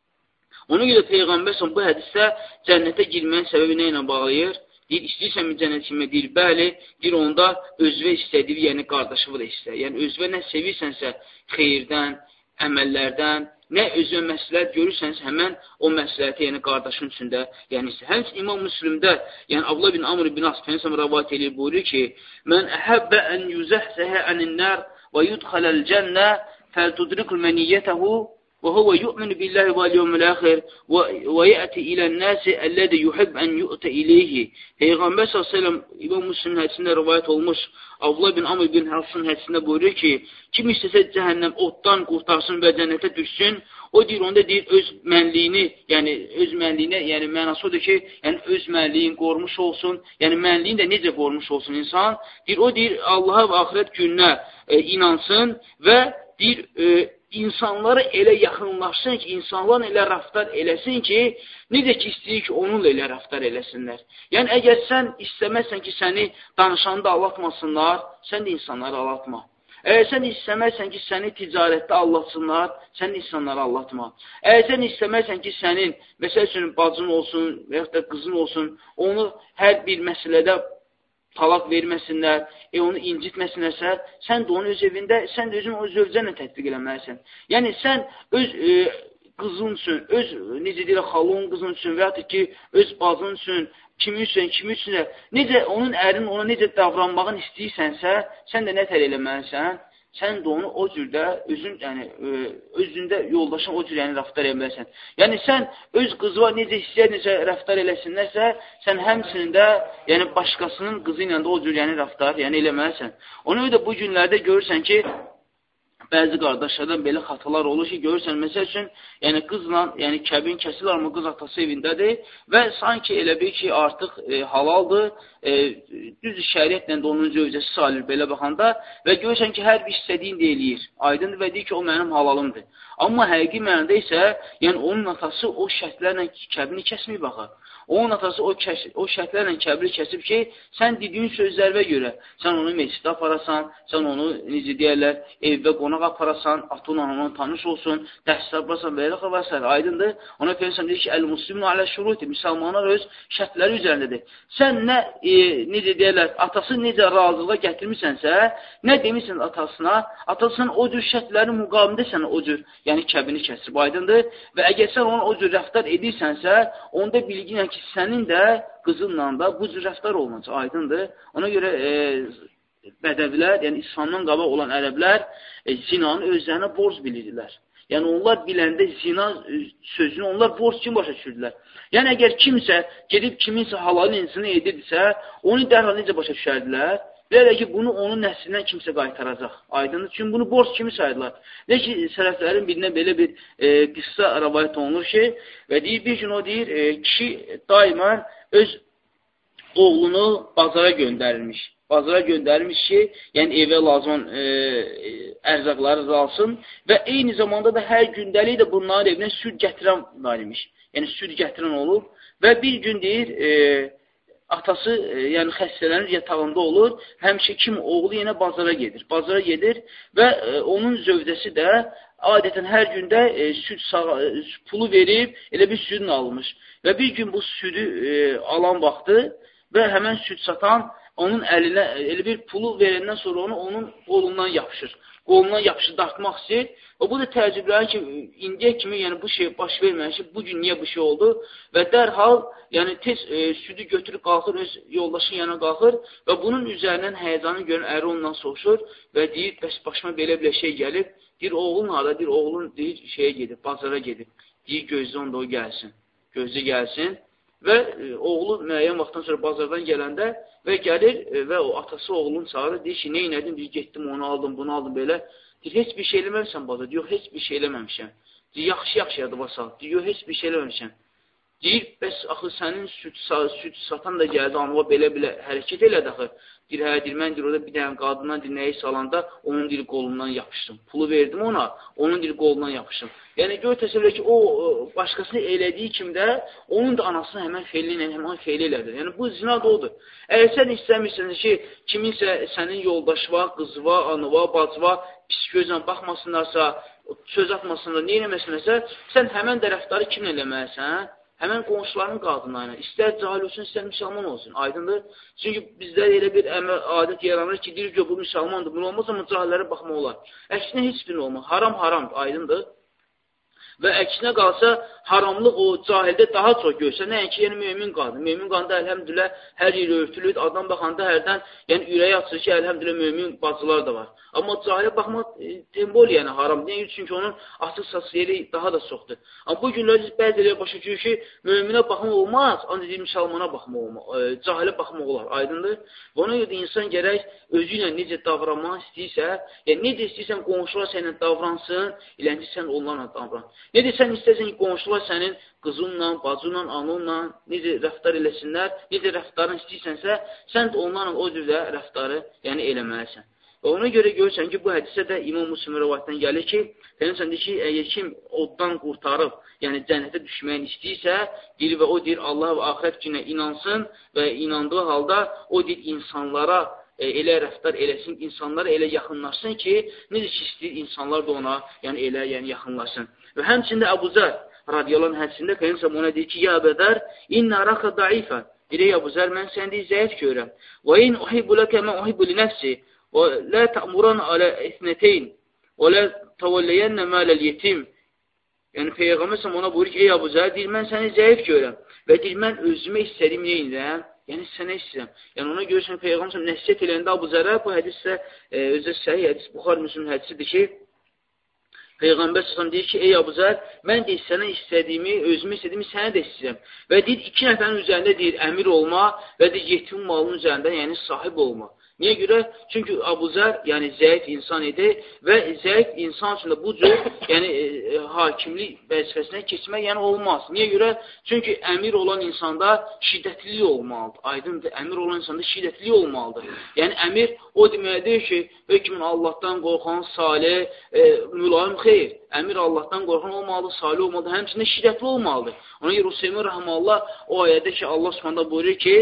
Speaker 1: Ona görə Peyğəmbər bu hədisdə cənnətə girməyin səbəbi nə ilə bağlayır? Deyir, istəyirsən mi cənnət kimi? Deyir, bəli, deyir, onda özvə istədiyi, yəni qardaşlığı da istə. Yəni, özvə nə sevirsənsə xeyirdən, əməllərdən, nə özünə məsləhət görürsənsə, həmən o məsləhəti, yəni qardaşın üçündə, yəni istə. Həmçin İmam Müslimdə, yəni Abdullah bin Amr bin As Peyğəmbər rəvat eləyir, buyurur ki, "Mən əhəbbə ən yuzəhzəhə ənin-nar və yudxaləl cənnə fəltudrikul məniyyətəhu və huvə yu'minu billahi və l-yevmil-əxir və yəti ilən-nəsi əllədə yuhib ən yu'tə iləyhi." Peyğəmbər s.ə.v İmam Müslimin hədisində rivayət olmuş Abdullah bin Amr bin Asın hədisində buyurur ki, kim istəsə cəhənnəm oddan qurtarsın və cənnətə düşsün, o deyir, onda deyir, öz mənliyini, yəni mənası odur ki, yəni öz mənliyin qormuş olsun, yəni mənliyin də necə qormuş olsun insan, deyir, o deyir, Allaha və axirət gününə inansın və deyir, insanlara elə yaxınlaşsın ki, insanlarla elə rəftar eləsin ki, necə ki istəyir ki, onunla elə rəftar eləsinlər. Yəni, əgər sən istəməzsən ki, səni danışanda allatmasınlar, sən də insanları allatma. Əgər sən istəməzsən ki, səni ticarətdə allatsınlar, sən də insanları allatma. Əgər sən istəməzsən ki, sənin, məsəl üçün, bacın olsun, və yaxud da qızın olsun, onu hər bir məsələdə talaq verməsinlər, onu incitməsinlərsə, sən də onu öz evində, sən də özün o zövcənlə tətbiq eləməlisən. Yəni, sən öz qızın üçün, öz, necə deyirək, xalon qızın üçün və yaxud ki, öz bacın üçün, kimi üçün, necə onun ərin ona necə davranmağını istəyirsənsə, sən də nə təl eləməlisən? Sən də onu o cürdə, özündə yoldaşın o cür yəni rəftar eləməlisən. Yəni, sən öz qızıva necə istəyər, necə rəftar eləsinlərsə, sən həmçinin də yəni, başqasının qızı ilə də o cür yəni rəftar yəni, eləməlisən. Ona görə bu günlərdə görürsən ki, bəzi qardaşlardan belə xatalar olur ki, görürsən, məsəl üçün, yəni qızla, yəni kəbin kəsilir, amma qız atası evindədir və sanki elə bir ki, artıq halaldır, düz şəriətlə də onun zövcəsi salir belə baxanda və görürsən ki, hər bir istədiyini də eləyir. Aydındır və deyir ki, o mənim halalımdır. Amma həqiqi mənada isə, yəni onun atası o şərtlərlə kəbini kəsməyib baxır. Onun atası o şərtlərlə kəbri kəsib ki, sən dediyin sözlərə görə, sən onu meclisdə aparasan, sən onu, necə deyərlər, evdə qonaq aparasan, atınla onun tanış olsun, dərslər aparasan və elə xəvəslər, aydındır. Ona Peyğəmbər deyir ki, əl-muslimun alə şuruti, müsəlmanlar öz şərtləri üzərindədir. Sən nə, necə deyərlər, atası necə razılığa gətirmirsənsə, nə demirsən atasına, atasının o cür şərtlərin müqamində sənə o cür, yəni kəbini kəsib, aydındır. Və əgər sən onu o cür rəftar edirsənsə, onda bilginlə ki, sənin də qızınla da bu cür rəftar olunacaq, aydındır. Ona görə bədəvilər, yəni İslamdan qabaq olan ərəblər zinanı özlərinə borc bilirdilər. Yəni onlar biləndə zina sözünü onlar borc kimi başa düşürdülər. Yəni əgər kimsə gedib kiminsə halal insini edirdisə, onu dərhal necə başa düşərdilər? Bilirlər ki, bunu onun nəslindən kimsə qaytaracaq. Aydındır. Çünki bunu borc kimi saydılar. Nə ki, sələflərin birinə belə bir qıssa rəvayət olunur ki, və deyir, bir gün o deyir, kişi daima öz oğlunu bazara göndərilmiş. Bazara göndərilmiş ki, yəni evə lazım ərzaqları alsın və eyni zamanda da hər gündəlik də bunların evinə süd gətirən var imiş. Yəni süd gətirən olur və bir gün deyir, atası yəni xəstələnir, yatağında olur, həmişə kim oğlu yenə bazara gedir. Bazara gedir və onun zövcəsi də adətən hər gündə süd pulu verib, elə bir südün almış. Və bir gün bu südü alan vaxtı və həmən süd satan onun əlinə elə bir pulu verəndən sonra onu onun qolundan yapışır. Qolundan yapışır, dartmaq istəyir. Və bu da təəccüblənir ki, indiyə kimi yəni bu şey baş verməmiş ki, bugün niyə bu şey oldu? Və dərhal yəni tez südü götürüb qalxır, öz yoldaşın yanına qalxır və bunun üzərindən həyəcanı görən əri ondan soruşur və deyir, bəs başıma belə şey gəlib. Deyir, oğlun harada? Deyir, oğlun deyir, şeyə gedib, bazara gedib. Deyir, gözlə onda o gəlsin. Gözlə gəlsin. Və oğlu müəyyən vaxtdan sonra bazardan gələndə və gəlir və o atası oğlunu çağırır, deyir ki, neynədim? Deyir, getdim, onu aldım, bunu aldım, belə. Deyir, heç bir şey eləməmişsən bazar. Deyir, yox, heç bir şey eləməmişəm. Deyir, yaxşı yadıma sal. Deyir, yox, heç bir şey eləməmişəm. Deyir, bəs axı sənin süd satan da gəldi, anıva belə hərəkət elədi axı. Deyir, hə, deyir, mən deyir, orada bir dənə qadından deyir, nəyi salanda onun deyir, qolundan yapışdım. Pulu verdim ona, onun deyir, qolundan yapışdım. Yəni, gör təsəvvür ki, o başqasını elədiyi kimi də, onun da anasını həmən feyli elədir. Yəni, bu zina da odur. Əgər sən istəmirsən ki, kiminsə sənin yoldaşı var, qızı var, anı var, bacı var, pis gözlə baxmasınlarsa, söz atmasınlar, nə eləməsinlərsə, sən həmən tərəfdarı kimlə eləməlisən? Həmən qonşuların qadınlarına, istər cahil olsun, istər müsəlman olsun, aydındır. Çünki bizdə elə bir adət yaranır ki, deyir ki, bu müsəlmandır, bunu olmaz, amma cahillərə baxmaq olar. Əksinə heç birini olmaz, haramdır, aydındır. Və əksinə qalsa, haramlıq o cahildə daha çox görsə, nəinki, yəni mümin qadın. Mümin qadında, əlhəmdülə, hər yeri örtülür, adam baxanda hərdən, yəni ürəyi açır ki, əlhəmdülə, mümin bacılar da var. Amma cahilə baxmaq tembol, yəni haram. Nəyə? Çünki onun açıq-saçıq yeri daha da çoxdur. Amma bu günlər bəziləri başa düşür ki, müminə baxmaq olmaz, ancaq müsəlmana baxmaq olmaz, cahilə baxmaq olar, aydındır. Və ona görə insan gərək özü ilə necə davranmaq istəyirsə, yəni necə istəyirsən qonşular sənlə davransın, ilənci sən onlarla davran. Necə sən istəyirsən ki, qonşular sənin qızınla, bacınla, anınla necə rəftar eləsinlər, necə rəftarını istəyirsənsə, sən də onlarla o cürdə rəftarı yəni eləməlisən. Və ona görə görürsən ki, bu hədisə də İmam Müslim rivayətdən gəlir ki, deyirsən ki, əgər kim oddan qurtarıb, yəni cənnətə düşməyini istəyirsə, deyir və o deyir Allah və axirət günə inansın və inandığı halda o deyir insanlara elə rəftar eləsin, insanlara elə yaxınlaşsın ki, necə ki istəyir insanlar da ona yəni elə yaxınlaşsın. Və həmçində Əbu Zər radiyallahu hədisində Peygəmbər ona deyir ki, ya Əbədər, inna raka daifə. Deyir, Əbu Zər, mən sən deyir, zəif görürəm. Və in uhibbu ləkə mən uhibbu li nəfsi və lə tə'muran alə ethnəteyn və lə təvəlləyənnə mələl yetim. Yəni, Peygəmbər ona buyurur ki, ey Əbu Zər, deyir, mən səni zəif görürəm və deyir, mən özümə istədiyim neyinirəm? Yəni, sənə istəyirəm. Yəni, ona görürsən, Peygəmbər nəsiyyət eləyəndə Əbu Zərə, bu hədis isə özü səhih hədis, Buxar Müslim hədisidir ki, Peyğəmbər s.ə.v deyir ki, ey Əbu Zər, mən deyir, sənə istədiyimi, özümü istədiyimi sənə də istəyirəm. Və deyir, iki nəfərin üzərində deyir, əmir olma və deyir, yetim malının üzərində, yəni sahib olma. Niyə görə? Çünki Əbu Zər, yəni zəif insan idi və zəif insan üçün də bu cür, yəni hakimlik vəzifəsinə keçmək yəni olmaz. Niyə görə? Çünki əmir olan insanda şiddətli olmalıdır. Aydındır, əmir olan insanda şiddətli olmalıdır. Yəni əmir o deməkdir ki, hökmün Allahdan qorxan, salih, mülayim xeyr. Əmir Allahdan qorxan olmalıdır, salih olmalıdır, həmçində şiddətli olmalıdır. Ona görə Hüseymin Rəhməllah o ayədə ki, Allah Subhanahu buyurur ki,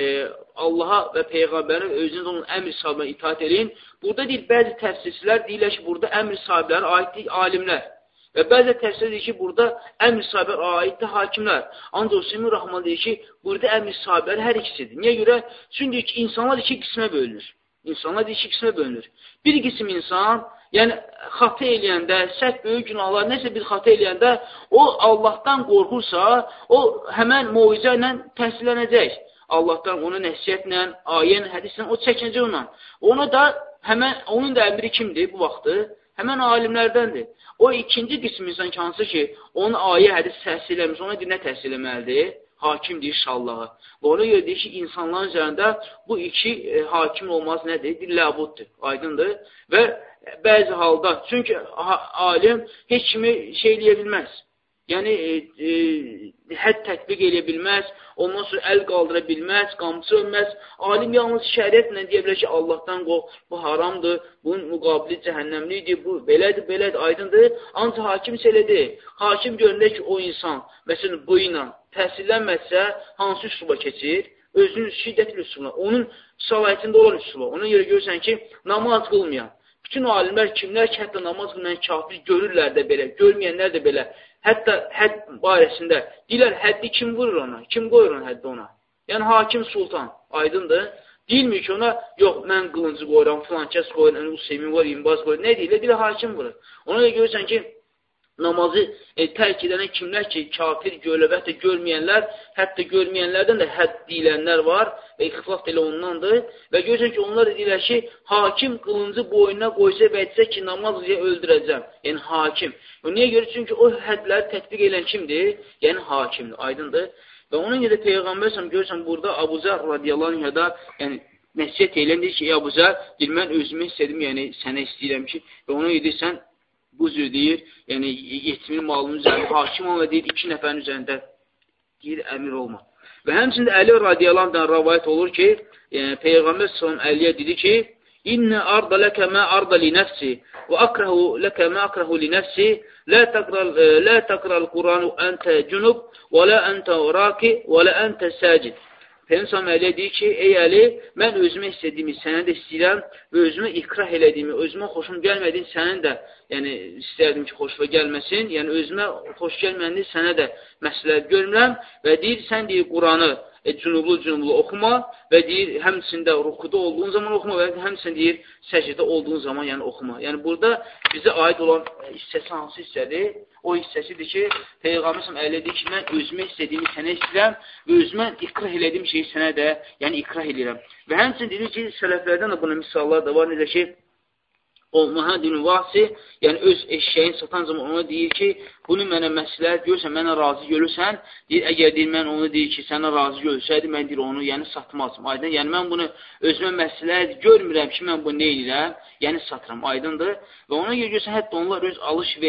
Speaker 1: Allaha və Peyğəmbəri özünüz onun əmr sahibinə itaat edin. Burada deyir, bəzi təfsirçilər deyirlər ki, burada əmr sahibləri aiddir alimlər. Və bəzi təfsirlər deyir ki, burada əmr sahibləri aiddir hakimlər. Ancaq Hüseymin Rəhman deyir ki, burada əmr sahibləri hər ikisidir. Niyə görə? Çünki insanlar iki qismə bölünür. İnsanlar iki qismə bölünür. Bir qism insan, yəni xatı eləyəndə, səhv böyük günahlar, nəsə bir xatı eləyəndə, o Allahdan qorxursa, o həmən moizə ilə təhsilənəcək. Allahdan ona nəsiyyətlə, ayən, hədislə, o çəkinəcək ona. Ona da, həmən, onun da əmri kimdir bu vaxtı? Həmən alimlərdəndir. O ikinci qism insan hansı ki, onun ayə, hədis təhsil eləmiş, ona dinə təhsil eləməlidir. hakim deyir şallaha. Ona görə deyir ki, insanların üzərində bu iki hakim olmaz nədir? Bir ləbuddur, aydındır. Və bəzi halda, çünki alim heç kimi şey eləyə bilməz. Yəni, hədd tətbiq eləyə bilməz, ondan sonra əl qaldıra bilməz, qamçı ölməz. Alim yalnız şəriətlə deyə bilər ki, Allahdan qorx, bu haramdır, bunun müqabili cəhənnəmlidir, bu belədir, aydındır. Ancaq hakim elədir. Hakim göründə ki, o insan, məsələn, bu ilə təhsillənməzsə, hansı üsluba keçir? Özünün şiddətli üslubuna, onun şəraitində olan üsluba. Ona görə görürsən ki, namaz qılmayan, bütün alimlər kimlər ki, hətta namaz qılmayan kafir görürlər də belə, görməyənlər də belə. Hətta hədd barəsində deyirlər, həddi kim vurur ona? Kim qoyur ona həddi ona? Yəni, hakim sultan, aydındır. Deyilmir ki, ona, yox, mən qılıncı qoyuram, filan kəs qoyuram, Hüseymin var, İmbaz qoyur. Nə deyirlər? Deyirlər, hakim vurur. Ona da görürsən ki, namazı tərk edənə kimlər ki, kafir, gölöbət də görməyənlər, hətta görməyənlərdən də hədd deyilənlər var və ixtilaf elə ondandır. Və görürsən ki, onlar da deyirlər ki, hakim qılıncı boynuna qoysa və etsə ki, namaz diye öldürəcəm. Yəni, hakim. Niyə görə? Çünki o hədləri tətbiq edən kimdir? Yəni, hakimdir, aydındır. Və onun görə Peyğəmbər görürsən, burada Abu Zər radiyallahu anhə da, yəni, nəsiyyət eylən deyir ki, Abu Zər, deyir, mən özümü istədim, yəni, sənə istəyirəm ki, və ona edirsən, bu cür deyir, yəni yetimin malının üzərində hakim olma deyir, 2 nəfərin üzərində deyir, əmir olma. Və həmçində Əli radiyallahu anhdan rəvayət olur ki, Peyğəmbər sallam Əliyə dedi ki, İnnə arda ləkə mə arda li nəfsi və akrahu ləkə mə akrahu li nəfsi lə təqral Quranu əntə cünub və lə əntə raki və lə əntə səcid. Peyğəmbər Əliyə deyir ki, ey Əli, mən özümə istədiyimi sənə də istəyirəm və özümə ikrah elədiyimi, özümə xoşum gəlmədiyini sənin də yəni, istərdim ki, xoşuma gəlməsin. Yəni, özümə xoş gəlməyəni sənə də məsləhət görmürəm və deyir, sən deyir, Quranı cünublu oxuma və deyir, həmçində rukuda olduğun zaman oxuma və həmçində deyir, səcdə olduğun zaman yəni oxuma. Yəni, burada bizə aid olan hissəsi hansı hissədir? O hissəsidir ki, Peyğəmbər əllə deyir ki, mən özümə istədiyimi sənə istəyirəm və özümə ikrah elədiyim şeyi sənə də yəni ikrah edirəm. Və həmçində deyir ki, sələflərdən də buna misallar da var, necə ki, o Muhammedin Vasi, yəni öz eşeğini satan zaman ona deyir ki, bunu mənə məsləhət görürsən, mənə razı görürsən, deyir, əgər deyir, mən onu deyir ki, sənə razı görürsəydi, mən deyir, onu yəni satmazım, aydın, yəni mən bunu özümə məsləhət görmürəm ki, mən bunu nə edirəm, yəni satıram, aydındır və ona görə görürsən, hətta onlar öz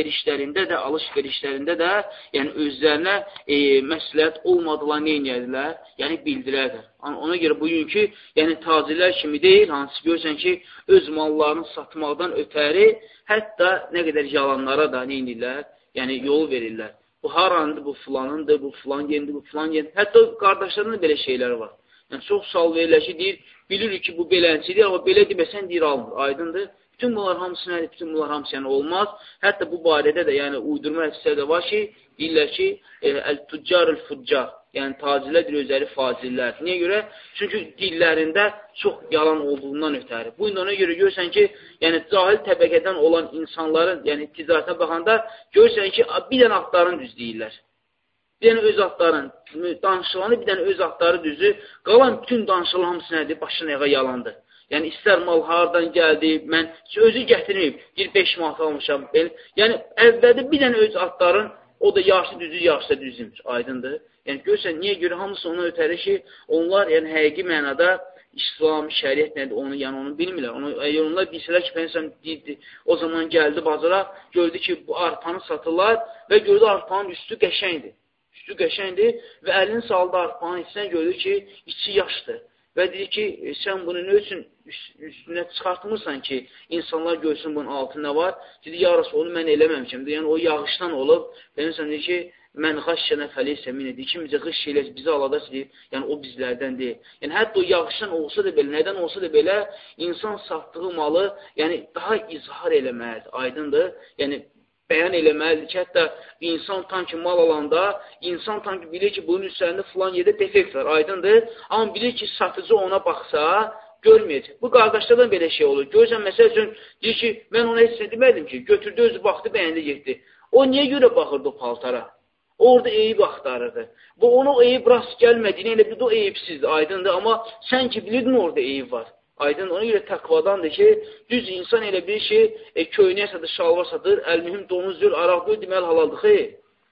Speaker 1: alış-verişlərində də yəni özlərinə məsləhət olmadılar, nə edirlər, yəni bildirərlər. Ona görə bugünkü, yəni tacirlər kimi deyil, hansı görürsən ki, öz mallarını satmaqdan ötəri, hətta nə qədər yalanlara da nə edirlər, yəni yol verirlər. Bu harandır, bu filanındır, bu filan yerindir, bu filan yerindir. Hətta qardaşlarında belə şeylər var. Yəni çox sual verirlər ki, deyir, bilirik ki, bu beləncidir, amma belə deməsən deyir, almır, aydındır. Bütün bunlar hamısı nədir? Bütün bunlar hamısı yəni olmaz. Hətta bu barədə də yəni uydurma hədislər də var ki, deyirlər ki, əl-tüccar-ül-fuccar, yəni tacirlər özləri fazillər. Niyə görə? Çünki dillərində çox yalan olduğundan ötəri. Bu ona görə görürsən ki, yəni cahil təbəqədən olan insanların, yəni ticarətə baxanda görürsən ki, bir dənə adlarını düz deyirlər. Bir dənə öz adların, danışılanı bir dənə öz adları düzü, qalan bütün danışılan hamısı nədir? Başına ayağa yalandır. Yəni, istər mal haradan gəldi, mən özü gətirməyib, 5 manat almışam. Yəni, əvvəldə bir dənə öz adların, o da yarısı düzü, yarısı da düzümür, aydındır. Yəni, görürsən, niyə görə hamısı ona ötəri ki, onlar yəni, həqiqi mənada İslam, şəriət nədir, onu bilmirlər. Əgər onlar bilsələr ki, deyildi, o zaman gəldi bazara, gördü ki, bu arpanı satırlar və gördü arpanın üstü qəşəngdir. Üstü qəşəngdir və əlini saldı arpanın içinə, gördü ki, içi yaşdır. Və dedi ki, sən bunu nə üçün üstünə çıxartmırsan ki, insanlar görsün bunun altında var. Dedi, ya Rasul, onu mən eləməmişəm. Yəni, o yağışdan olub. Benim dedi ki, mən xaşşənə fəleysə minə deyir ki, bizə xış eləsə, bizə aladası deyir. Yəni, o bizlərdən deyil. Yəni, hətta o yağışdan olsa da belə, nədən olsa da belə, insan satdığı malı yəni, daha izhar eləməlidir, aydındır. Yəni, bəyan eləməlidir ki, hətta insan tam ki mal alanda, insan tam ki bilir ki, bunun üzərində filan yerdə defekt var, aydındır. Amma bilir ki, satıcı ona baxsa, görməyəcək. Bu qardaşlardan belə şey olur. Görürsən, məsəl üçün, deyir ki, mən ona heç demədim ki, götürdü, özü baxdı, bəyəndə getdi. O niyə görə baxırdı o paltara? Orada eyib axtarırdı. Bu, ona o eyib rast gəlmədiyini, elə bir də o eyibsizdir, aydındır. Amma sən ki, bilirdin orada eyib var. Aydın, ona görə təqvadandır ki, düz insan elə bir şey, köynəyə satır, şalvar satır, əl-mühüm donuz dür, araq dür, deməli halaldır, xeyr.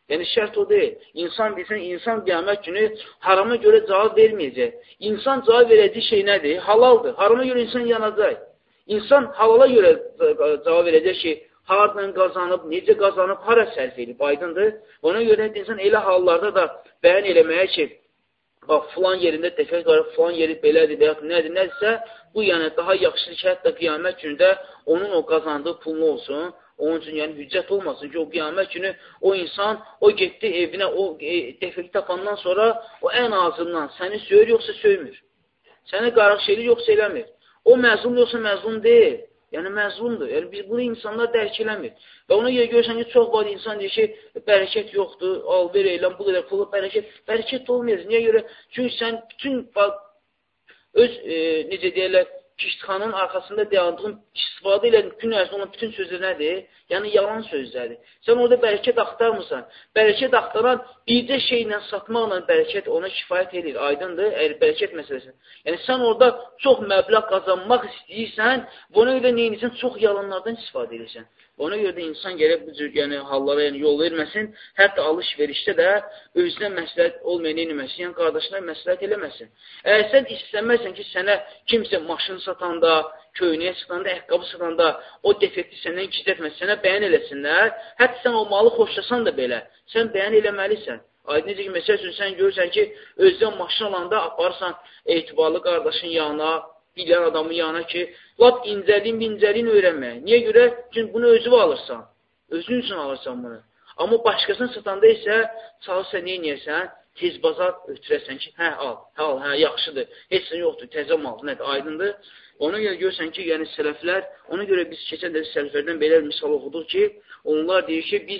Speaker 1: Yəni, şərt o deyil. İnsan bilsin, insan qiyamət günü harama görə cavab verməyəcək. İnsan cavab verəcək şey nədir? Halaldır. Harama görə insan yanacaq. İnsan halala görə cavab verəcək ki, haradan qazanıb, necə qazanıb, hara sərf edib, aydındır. Ona görə insan elə hallarda da bəyan eləməyə ki, bax, filan yerində defekt var, filan yeri belədir, bəyək nədirsə, bu yəni daha yaxşıdır ki, hətta qiyamət günündə onun o qazandığı pulunu olsun, onun üçün yəni hüccət olmasın ki, o qiyamət günü o insan, o getdi evinə, o defekti tapandan sonra o ən azından səni söyür, yoxsa söymür. Səni qaraq şeyli, yoxsa eləmir. O məzlum, yoxsa məzlum deyil. Yəni, məzlumdur. Yəni, biz bunu insanlar dərk eləmir. Və ona görə görürsən ki, çox var insan deyir ki, bərəkət yoxdur, al, ver, eyləm, bu qədər pulu, bərəkət olmayacaq. Niyə görə? Çünki sən bütün, öz, necə deyərlər, kiştixanın arxasında dayandığın istifadə ilə gün ərzində olan bütün sözlər nədir? Yəni, yalan sözlərdir. Sən orada bərəkət axtarmırsan. Bərəkət axtaran bircə şeylə satmaqla bərəkət ona kifayət edir. Aydındır, bərəkət məsələsi. Yəni, sən orada çox məbləğ qazanmaq istəyirsən, buna görə neyinirsən? Çox yalanlardan istifadə edirsən. Ona görə də insan gəlib bu cür hallara yol verməsin, hətta alış-verişdə də özünə məsləhət olmayan eləməsin, yəni qardaşına məsləhət eləməsin. Əgər sən istəməzsən ki, sənə kimsə maşın satanda, köynəyə satanda, əqqabı satanda o defekti səndən gizlətməsin, sənə bəyan eləsinlər, hətta sən o malı xoşlasan da belə, sən bəyan eləməlisən. Necə ki, məsəl üçün, sən görürsən ki, özdən maşın alanda aparırsan etibarlı qardaşın yanına, bilən adamın yanına ki, lap incəlin öyrənməyə. Niyə görə? Çünki bunu özü alırsan. Özün üçün alırsan bunu. Amma başqasını satanda isə çalışsa nə edirsən? Tez bazar ötürəsən ki, al, yaxşıdır. Heç sən yoxdur, təzə mal, nədir, aydındır. Ona görə görürsən ki, yəni sələflər, ona görə biz keçən də sələflərdən belə bir misal oxuduq ki, onlar deyir ki, biz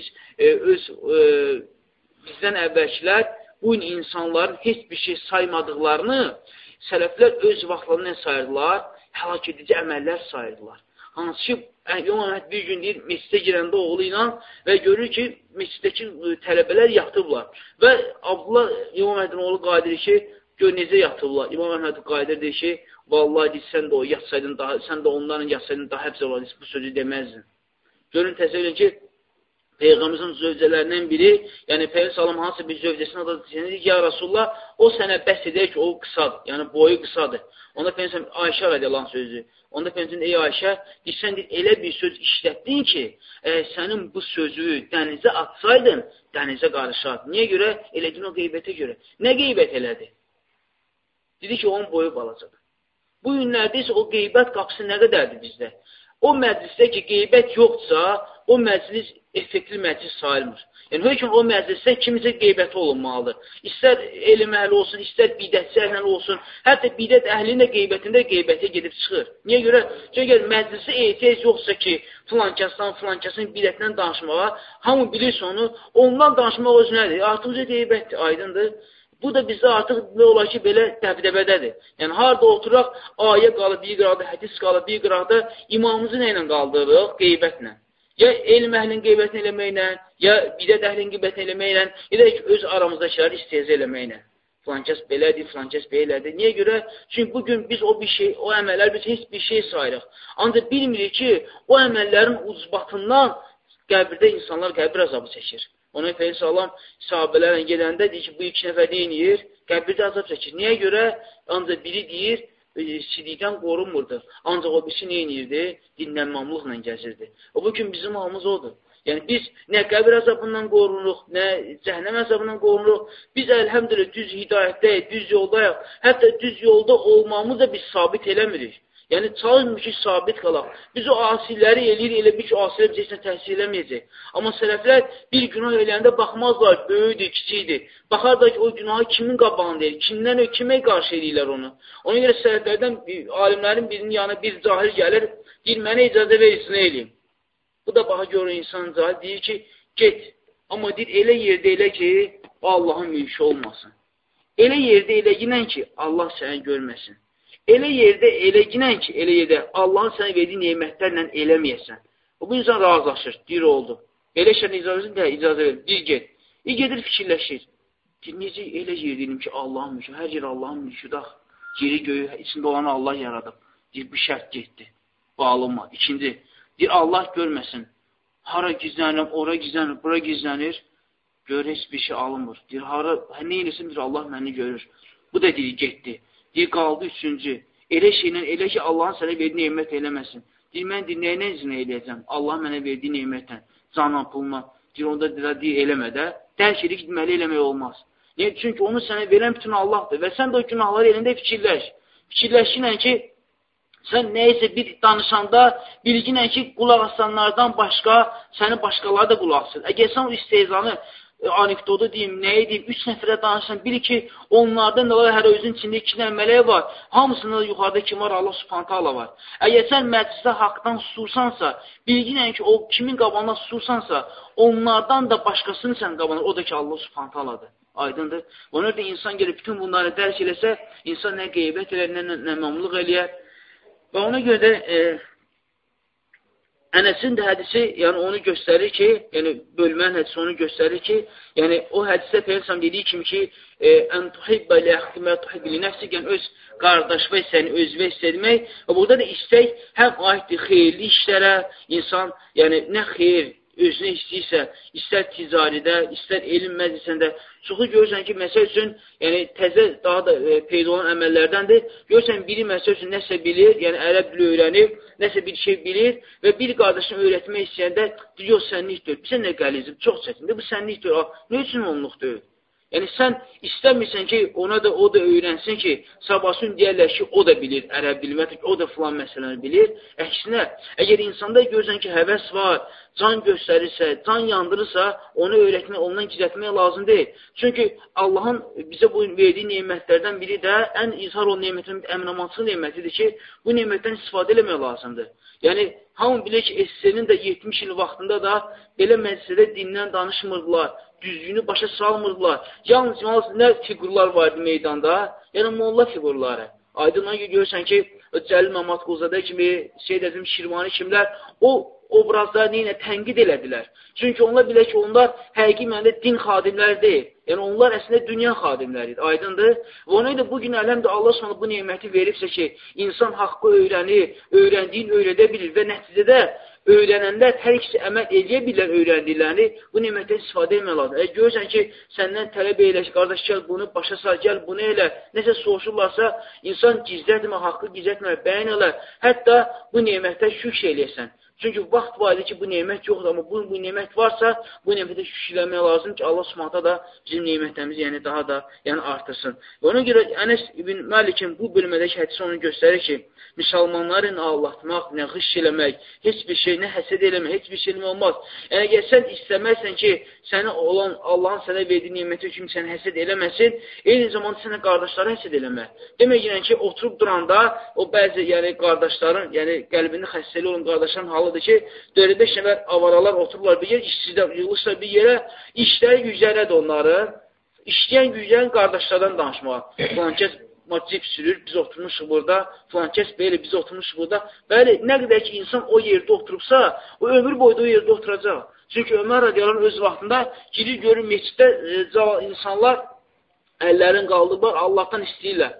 Speaker 1: bizdən əvvəlkilər bu gün insanların heç bir şey saymadıqlarını sələflər öz vaxtlarını sayırdılar, həlak edici əməllər sayırdılar. Hansı ki, İmam Əhməd bir gün deyir, mescidə girəndə oğlu ilə və görür ki, mesciddəki tələbələr yatıblar. Və Abdullah İmam Əhmədin oğlu qadir ki, gör necə yatıblar. İmam Əhməd qadir deyir ki, vallahi sən də o yatsaydın, sən də onların yatsaydın daha həbs olardı, bu sözü deməzdin. Görün, təsəvvür edin ki, Peyğəmbərimizin zövcələrindən biri, yəni Peyğəmbər sallam hansı bir zövcəsinin adı deyir ki, ya Rasulullah, o sənə bəs edir ki, o qısadır, yəni boyu qısadır. Onda Peyğəmbər Ayşə rədiyallahu anh sözü. Onda Peyğəmbər ey Ayşə, sən deyir, elə bir söz işlətdin ki, sənin bu sözü dənizə atsaydın, dənizə qarışardı. Niyə görə? Elədin o qeybətə görə. Nə qeybət elədi? Dedi ki, onun boyu balacadır. Bu günlərdə isə o qeybət qapısı nə qədərdir bizdə? O məclisdə ki, qeybət yoxdursa, o məclis effektli məclis sayılmır. Yəni, hökm o məclisdə kimisə qeybəti olunmalıdır. İstər elm əhli olsun, istər bidətçi əhli olsun, hətta bidət əhlinin də qeybətində qeybətə gedib çıxır. Niyə görə? Çünki məclisə ehtiyac yoxsa ki, filankəsin bidətindən danışmağa, hamı bilirsə onu, ondan danışmaq özü nədir? Artıqca qeybətdir, aydındır. Bu da bizdə artıq nə olar ki, belə dəbdəbədədir. Yəni, harada oturaq, ayə qalıb bir qıraqda, hədis qalıb bir qıraqda, imamımızı nə ilə qaldırırıq? Qeybətlə. Ya elm əhlinin qeybətini eləməklə, ya bidət əhlinin qeybətini eləməklə, ya da öz aramızdakiləri istehza eləməklə. Filankəs belədir, filankəs belədir. Niyə görə? Çünki bugün biz o əməllər biz heç bir şey sayırıq. Ancaq bilmirik ki, o əməllərin ucbatından qəbirdə insanlar qəbir azabı çəkir. Ona Peyğəmbər sallam sahabələrlə gedəndə deyir ki, bu iki nəfər deyir, qəbirdə azab çəkir. Niyə görə? Ancaq biri deyir, sidiqdən qorunmurdur. Ancaq o birisi neyinirdi? Dinlənmamlıqla gəzirdi. O bugün bizim halımız odur. Yəni biz nə qəbir azabından qorunuruq, nə cəhənnəm azabından qorunuruq. Biz əlhəmdülillah düz hidayətdəyik, düz yoldayıq. Hətta düz yolda olmamızı da biz sabit eləmirik. Yəni, çalışmır ki, sabit qalaq. Biz o asiləri eləyir, elə bir ki, asilər bizə heç təhsil eləməyəcək. Amma sələflər bir günah eləyəndə baxmazlar, böyüdür, kiçikdir. Baxarlar ki, o günahı kimin qabağında deyir, kimdən kimə qarşı eləyirlər onu. Ona görə sələflərdən, alimlərin birinin yanına bir cahil gəlir, deyir, mənə icazə verirsin, nə eləyim? Bu da baxa görür insan cahil, deyir ki, get. Amma deyir, elə yerdə elə ki, Allahın mülkü olmasın. Elə yerdə elə ginən ki, Allah səni görməsin. Elə yerdə, elə ginən ki, elə yerdə Allahın sənə verdiyi neymətlərlə eləməyəsən. Bu insan razılaşır, deyir, oldu. Elə şəhərin icazə verir, bir get. Gedir, fikirləşir. Necə elə yer deyim ki, Allahın mülkü, hər yer Allahın mülkü, yeri göyü, içində olanı Allah yaradıb. Deyir, bir şərt getdi, bu alınma. İkinci, deyir, Allah görməsin. Hara gizlənirəm, ora gizlənir, bura gizlənir. Görür, heç bir şey alınmır. Deyir, nə eləsin, deyir, Allah məni görür. Bu da deyir, getdi. Deyir, qaldı üçüncü. Elə şeylə, elə ki, Allahın sənə verdiyi neymət eləməsin. Deyir, mən nəyinə izinə eləyəcəm? Allah mənə verdiyi neymətlə, canla, pulla. Deyir, onda deyir, eləmə də. Dərk edir ki, deməli eləmək olmaz. Çünki onu sənə verən bütün Allahdır. Və sən də o günahları elində fikirləş. Fikirləşinlə ki, sən nəyəsə bir danışanda bilginlə ki, qulaq asanlardan başqa, səni başqaları da qulaq asır. Əgər sən o istehzanı, anekdotu deyim, nəyə deyim, 3 nəfərə danışsan, bil ki, onlardan da var, hər özün içində 2 dənə mələk var, hamısında da yuxarıda kim var, Allah subhanət hala var. Əgər sən məclisdə haqdan susursansa, bilginlə ki, o kimin qabağına susursansa, onlardan da başqasını sən qabağına, o da ki, Allah subhanət haladır. Aydındır. Ona da insan gəlib bütün bunları dərk eləsə, insan nə qeybət eləyər, nə məmluq eləyər. Və ona görə də Ənəsin də hədisi, yəni onu göstərir ki, yəni bölmənin hədisi onu göstərir ki, yəni o hədisdə Peyğəmbər dediyi kimi ki, ən tuhibbə li əxtimə tuhibbə li nəfsi, yəni öz qardaşva hissəni özvə istəmək. Və burada da istək həm aiddir xeyirli işlərə, insan, yəni nə xeyir özünə istəyirsə, istər ticaridə, istər elm məclisində, çoxu görürsən ki, məsəl üçün, yəni təzə daha da peyda olan əməllərdəndir. Görürsən, biri məsəl üçün nəsə bilir, yəni ərəb dili öyrənib, nəsə bir şey bilir və bir qardaşını öyrətmək istəyəndə, yox, sənlikdir, bizə nə qəlizib, çox çətindir, bu sənlikdir, nə üçün onluqdur? Yəni, sən istəmirsən ki, ona da o da öyrənsin ki, sabahsın deyərlər ki, o da bilir ərəb bilmət, o da filan məsələni bilir. Əksinə, əgər insanda görürsən ki, həvəs var, can göstərirsə, can yandırırsa, onu öyrətmək, ondan gizlətmək lazım deyil. Çünki Allahın bizə bu verdiyi neymətlərdən biri də ən izhar o neymətin əminamansız neymətidir ki, bu neymətdən istifadə eləmək lazımdır. Yəni, hamı bilir ki, SSR-nin də 70 il vaxtında da belə məclisədə dindən danışmırdılar, düzgünü başa salmırdılar. Yalnız nə fiqurlar vardı meydanda, yəni molla fiqurları. Aydınlar görürsən ki, Cəlil Məmad Quzadə kimi, Seyyid Şirvani kimlər, o obrazları neyinə tənqid elədilər. Çünki onlar bilir ki, onlar həqiqi mənada din xadimləri deyil. Yəni, onlar əslində dünya xadimləridir, aydındır. Və ona görə bugün ələmdə Allah sonra bu neyməti veribsə ki, insan haqqı öyrənir, öyrəndiyin öyrədə bilir və nəticədə öyrənənlər hər ikisi əməl eləyə bilirlər öyrəndiklərini, bu nemətdən istifadə etmək lazım. Görürsən ki, səndən tələb eyləş, qardaş, gəl bunu başa sal, gəl bunu elə, nəsə soruşurlarsa, insan gizlətmə, haqqı gizlətmə, bəyan elə, hətta bu nemətdən şükür eləyəsən. Çünki vaxt var idi ki, bu nemət yoxdur, amma bu nemət varsa, bu nemətə şükürləmək lazım ki, Allah Subhanahu da bizim nemətlərimizi yəni daha da yəni artırsın. Və ona görə Ənəs ibn Məlikin bu bölmədəki hədisi onu göstərir ki, müsəlmanları nə allatmaq, nə qış eləmək, heç bir şey, nə həsəd eləmək, heç bir şey eləmək olmaz. Yəni, əgər sən istəməzsən ki, sənə olan, Allahın sənə verdiyi neməti kimi səni həsəd eləməsin, eyni zamanda sənə qardaşları həsəd eləmək. Demək yəni ki, oturub duranda, o bəzi yəni, qardaşların, yəni qəlbində xəstəli olan qardaşların halıdır ki, 4-5 nəfər avaralar otururlar bir yer, işsizlər, yığılırlar bir yerə, işləri güclərədir onları, işləyən güclərin qardaşlardan danışmağa. Filankəs macib sürür, biz oturmuşuq burada, filankəs belə biz oturmuşuq burada. Bəli, nə qədər ki, insan o yerdə oturubsa, o ömür boyda o yerdə oturacaq. Çünki Ömər radiyallahu öz vaxtında girir, görür, meçiddə insanlar əllərin qaldırırlar, Allahdan istəyirlər.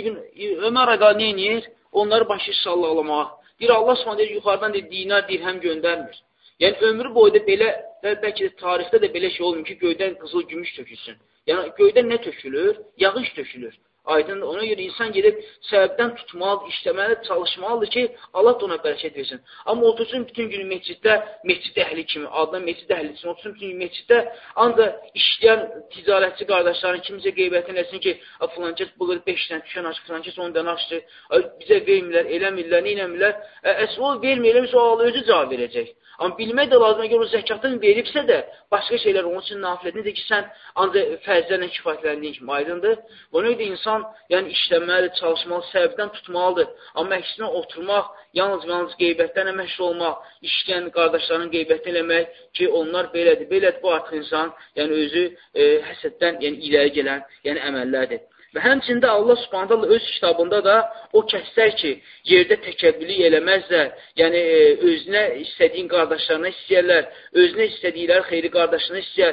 Speaker 1: Ömər radiyallahu nə edir? Onları başı sallaqlamağa. Bir Allah s.ə. Yuxarıdan dinar, dirhəm göndərmir. Yəni, ömrü boyda belə, və bəlkə də tarixdə də belə şey olmuyor ki, göydən qızıl gümüş tökülsün. Yəni, göydən nə tökülür? Yağış tökülür. Aydın, ona görə insan gedib səbəbdən tutmalıdır, işləməlidir, çalışmalıdır ki, Allah da ona bərəkət versin. Amma otursun bütün günü meçiddə, meçid əhli kimi, adına meçid əhli kimi, otursun bütün günü meçiddə, ancaq işləyən ticarətçi qardaşların kimsə qeybətin eləsin ki, filankəs bılır 5 dənə tükən açıq, filankəs 10 dənə açdı, bizə vermirlər, eləmirlər, neynəmirlər. Əsl o vermir, eləmirsə, o Allah özü cavab verəcək. Amma bilmək də lazım, əgər o zəkatını veribsə də, başqa şeylər onun üçün nafilədir. Necə ki, sən ancaq fərzlərlə kifayətləndiyin kimi aydındır. Ona görə insan yəni işləməlidir, çalışmalı, səbəbdən tutmalıdır. Amma əksinə oturmaq, yalnız qeybətdən məşğul olmaq, işləyən qardaşların qeybətini eləmək ki, onlar belədir. Belədir, bu artıq insan yəni özü həsəddən yəni irəli gələn yəni əməllərdir. Və həmçində Allah Subhanahu öz kitabında da o kəslər ki, yerdə təkəbbürlük eləməzlər, yəni özünə istədiyin qardaşlarına istəyərlər, özünə istədikləri xeyri qardaşlarına istəyər,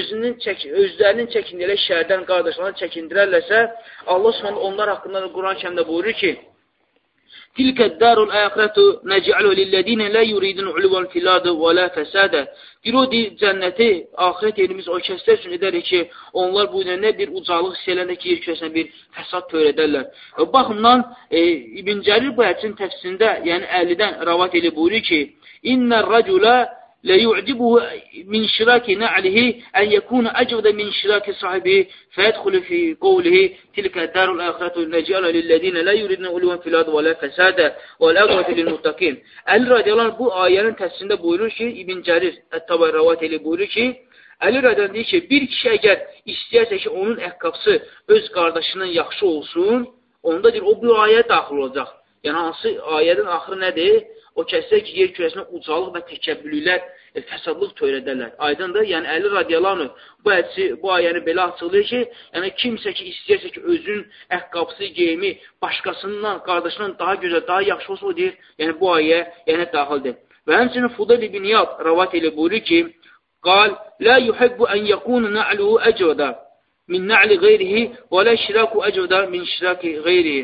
Speaker 1: özlərinin çəkindikləri şərdən qardaşlarına çəkindirərlərsə, Allah Subhanahu onlar haqqında da Quran-Kərimdə buyurur ki, Tilkə dərul əxirətü nəcə'lu lillədinə lə yuridun uluvan filadı və lə fəsədə. Bir o deyir, cənnəti, axirət elimiz o kəslər üçün edərik ki, onlar bu nə bir ucalıq hissələndə ki, yer kürəsinə bir fəsad törədərlər. Baxımdan, İbn Cərir bu hədsin təfsirində, yəni 50-dən rəvat elə buyuruyor ki, İnnər rəculə ليعجبه من شراك نعله أن يكون أجود من شراك صاحبه فيدخل في قوله تلك الدار الآخرة نجعلها للذين لا يريدون علوا في الأرض ولا فسادا والعاقبة للمتقين. Ali radiyallahu bu ayənin təfsirində buyurur ki, İbn Cərir Ət-Tabari rəvat elə buyurur ki, Ali radiyallahu deyir ki, bir kişi əgər istəyərsə ki, onun əhqabsı öz qardaşından yaxşı olsun, onda deyir, o bu ayəyə daxil olacaq. Yəni, hansı ayənin axırı nədir? O kəslər ki, yer kürəsində ucalıq və təkəbbürlüklər, fəsadlıq törədərlər. Aydındır, yəni Əli radiyallahu bu ayəni belə açıqlayır ki, yəni kimsə ki, istəyirsə ki, özün əhqabsı, geyimi başqasından, qardaşından daha gözəl, daha yaxşı olsa o deyir, yəni bu ayə yəni daxildir. Və həmçinin Fudayl ibn İyad rəvat elə buyurur ki, qal, lə yuhibbu ən yəkunu na'luhu əcvədə min na'li qeyrihi və lə şiraku əcvədə min şiraki qeyrihi.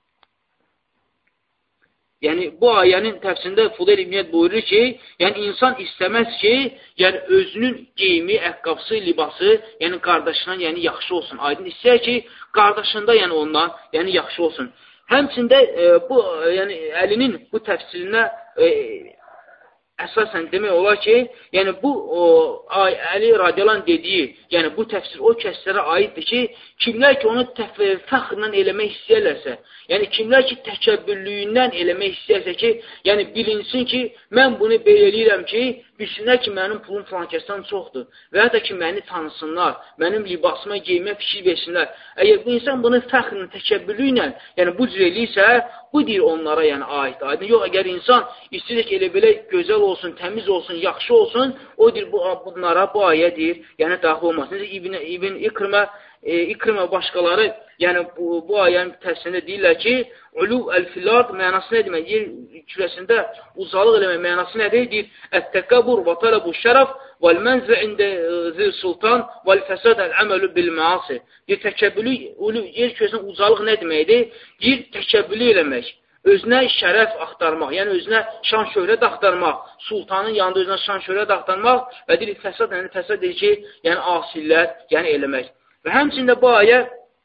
Speaker 1: Yəni, bu ayənin təfsirində Fudayl ibn İyad buyurur ki, yəni insan istəməz ki, yəni özünün geyimi, əqqabsı, libası, yəni qardaşından yəni yaxşı olsun. Aydın istəyər ki, qardaşında yəni ondan yəni yaxşı olsun. Həmçində bu yəni Əlinin bu təfsirinə əsasən demək olar ki, yəni bu Əli radiyallahu dediyi, yəni bu təfsir o kəslərə aiddir ki, kimlər ki onu fəxrlə eləmək istəyərlərsə, yəni kimlər ki təkəbbürlüyündən eləmək istəyərsə ki, yəni bilinsin ki, mən bunu belə eləyirəm ki, bilsinlər ki, mənim pulum filankəsdən çoxdur və ya da ki, məni tanısınlar, mənim libasıma geyimə fikir versinlər. Əgər bu insan bunu fəxrlə, təkəbbürlüklə, yəni bu cür eləyirsə, bu deyir onlara yəni aiddir. Aydın yox, əgər insan istəyir ki, elə belə gözəl olsun, təmiz olsun, yaxşı olsun, o deyir, bunlara bu ayə deyir, yəni daxil olmasın. İbn İkrimə başqaları, yəni bu ayənin təfsirində deyirlər ki, uluv əl-filard mənası nə demək? Yer kürəsində uzalıq eləmək mənası nədir? Deyir, ət-təkəbur və tələbu şərəf vəl-mənzə ində zil-sultan vəl-fəsad əl-əməlu bil-məasi. Deyir, təkəbbülü, yer kürəsində uzalıq nə deməkdir? Deyir, təkəbbülü eləmək. Özünə şərəf axtarmaq, yəni özünə şan şöhrət axtarmaq, sultanın yanında özünə şan şöhrət axtarmaq və deyir, fəsad, yəni fəsad deyir ki, yəni asillər, yəni eləmək. Və həmçində bu ayə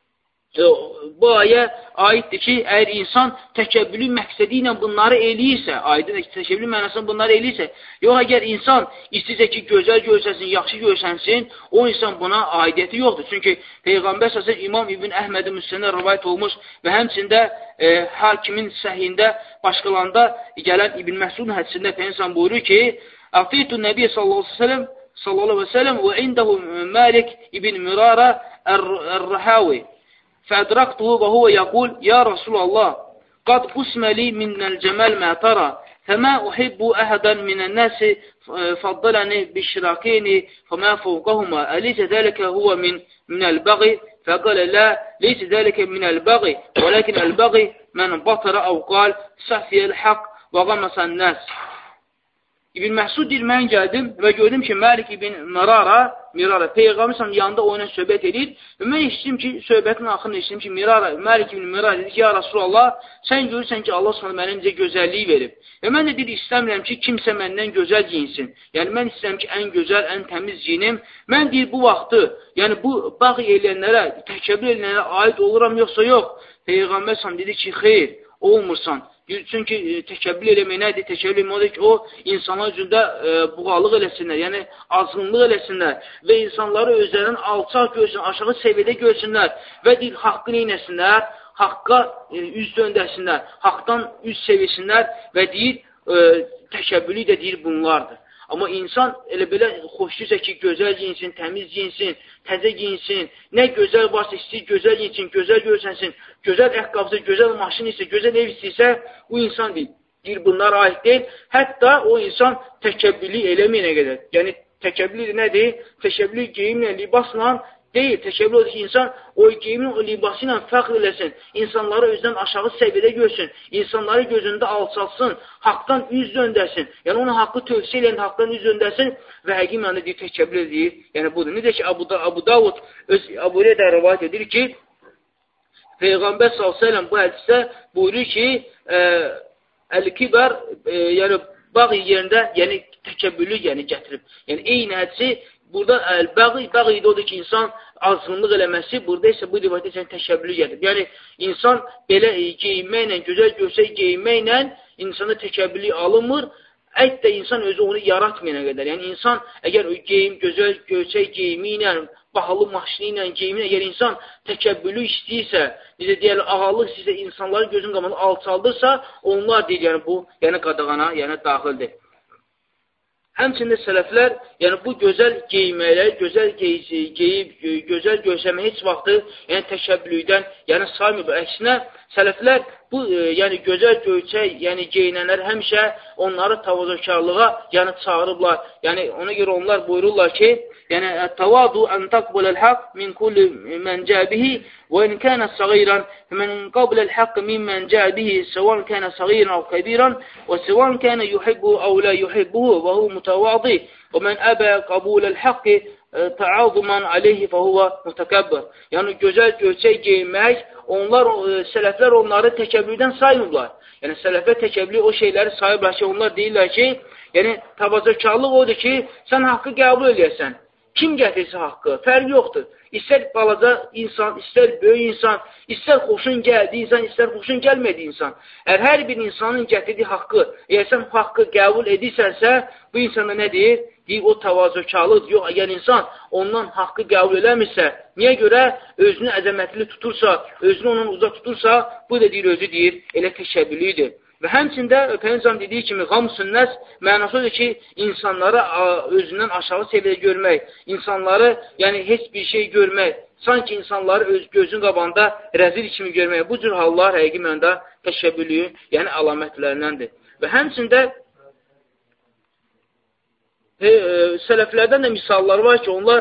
Speaker 1: aiddir ki, əgər insan təkəbbülü məqsədi ilə bunları eləyirsə, aydın təkəbbülü mənasını bunları eləyirsə, yox, əgər insan istəyirsə ki, gözəl görsənsin, yaxşı görsənsin, o insan buna aidiyyəti yoxdur. Çünki Peyğəmbər səsək İmam İbn Əhməd-i Müslimdə rivayət olmuş və həmçində hakimin səhiyində başqalarında gələn İbn Məsud hədisində Peyğəmbər buyurur ki, Əfiyyə Nəbiyyə sallallahu aleyhi və səlləm və indəhu Məlik İbn Mirara Ər-Rəhavi فأدركته وهو يقول يا رسول الله قد قسم لي من الجمال ما ترى فما أحب أحدا من الناس فضلني بالشراكين فما فوقهما أليس ذلك هو من البغي فقال لا ليس ذلك من البغي ولكن البغي من بطر أو قال سفي الحق وغمس الناس. İbn Məsud deyir, mən gəldim və gördüm ki, Məlik ibn Mirara Peyğəmbər yanında o ilə söhbət edir və mən eşitdim ki, söhbətin axırını eşitdim ki, Məlik ibn Mirara dedi ki, ya Rasulallah, sən görürsən ki, Allah sana mənə necə gözəlliyi verib. Və mən də deyir, istəmirəm ki, kimsə məndən gözəl giyinsin. Yəni, mən istəyirəm ki, ən gözəl, ən təmiz giyinim. Mən deyir, bu vaxtı, yəni bu bağ eləyənlərə, təkəbbür eləyənlərə aid oluram, yoxsa yox. Peyğəmbər sana dedi ki, xeyr, olmursan. Çünki təkəbbül eləmək nədir? Təkəbbül eləmək odur ki, o insanlar üzründə buğalıq eləsinlər, yəni azğınlıq eləsinlər və insanları özlərinin alçaq görsünlər, aşağı səviyyədə görsünlər və deyir, haqqı neynəsinlər, haqqa üz döndərsinlər, haqdan üz sevirsinlər və deyir, təkəbbülü də deyir bunlardır. Amma insan elə belə xoşluysa ki, gözəl giyinsin, təmiz giyinsin, təzə giyinsin, nə gözəl varsa istəyir, gözəl giyinsin, gözəl görsənsin, gözəl əqqabısı, gözəl maşın isə, gözəl ev istəyirsə, bu insan deyir, bunlar aid deyil. Hətta o insan təkəbbülü eləməyənə qədər. Yəni, təkəbbülü nədir? Təkəbbülü geyimlə, libasla deyil. Təkəbbül odur ki, insan o geyimin, o libası ilə fəxr eləsin, insanları özdən aşağı səviyyədə görsün, insanları gözündə alçalsın, haqdan üz döndərsin. Yəni, onu haqqı tövsiyə eləyən, haqdan üz döndərsin və həqiqi mənada deyir, təkəbbül edir. Yəni, budur. Necə ki, Abu Davud öz Abu Hüreyrədən rivayət edir ki, Peyğəmbər s.ə.v bu hədisdə buyurur ki, əl-kibar, yəni bağ yerində, yəni təkəbbürlü, yəni gətirib. Yəni eyni hədisi burada əl-bağ idi odur ki, insan azğınlıq eləməsi, burada isə bu rivayətdə isə təkəbbürlü gətirib. Yəni insan belə geyinməklə, gözəl görsək geyinməklə insana təkəbbürlü alınmır. Ət də insan özü onu yaratmayana qədər. Yəni insan əgər gözəl görsək geyimi ilə, bahalı maşını ilə, geyimi ilə, əgər insan təkəbbürlü istəyirsə, necə deyərlər, ağalıq istəyirsə, insanların gözün qabağında alçaldırsa, onlar deyir, yəni bu, yəni qadağana, yəni daxildir. Həmçində sələflər, yəni bu gözəl geyməklər, gözəl geyib, gözəl görsəmək heç vaxtı, yəni təkəbbürlükdən, yəni saymır. Əksinə, sələflər bu, yəni gözəl görsək, yəni geyinənlər həmişə onları tavazökarlığa, yəni çağırıblar. Yəni ona görə onlar buyururlar ki, yəni tavadu an taqbulal haqq min kulli man jabihi və in kana sagiran men qabla al-haqq mimman jabihi sawan kana sagiran aw kabiran və sawan kana yuhibbu aw la yuhibbuhu və huwa mutawadi və men aba qabul al-haqq ta'azuman alayhi fa huwa mutakabbir. Yəni gözəl görsək geyinmək, onlar sələflər onları təkəbbürdən saymırlar. Yəni sələflər təkəbbürlü o şeyləri sayıblar ki, onlar deyirlər ki, yəni təvazökarlıq odur ki, sən haqqı qəbul edəsən. Kim gətirsə haqqı, fərq yoxdur. İstər balaca insan, istər böyük insan, istər xoşun gəldiyi insan, istər xoşun gəlmədiyi insan. Hər bir insanın gətirdiyi haqqı, əgər sən haqqı qəbul edirsənsə, bu insanda nə deyir? Deyir, o təvazökarlıqdır. Yox, əgər insan ondan haqqı qəbul eləmirsə, niyə görə özünü əzəmətli tutursa, özünü ondan uzaq tutursa, bu da deyir, özü deyir, elə təşəbbülüdür. Və həmçində Peyğəmbər dediyi kimi qamsun nəs mənası odur ki, insanları özündən aşağı səviyyədə görmək, insanları, yəni heç bir şey görmək, sanki insanları öz gözün qabağında rəzil kimi görmək. Bu cür hallar həqiqi mənada təşəbbülüyün, yəni əlamətlərindəndir. Və həmçində sələflərdən də misallar var ki, onlar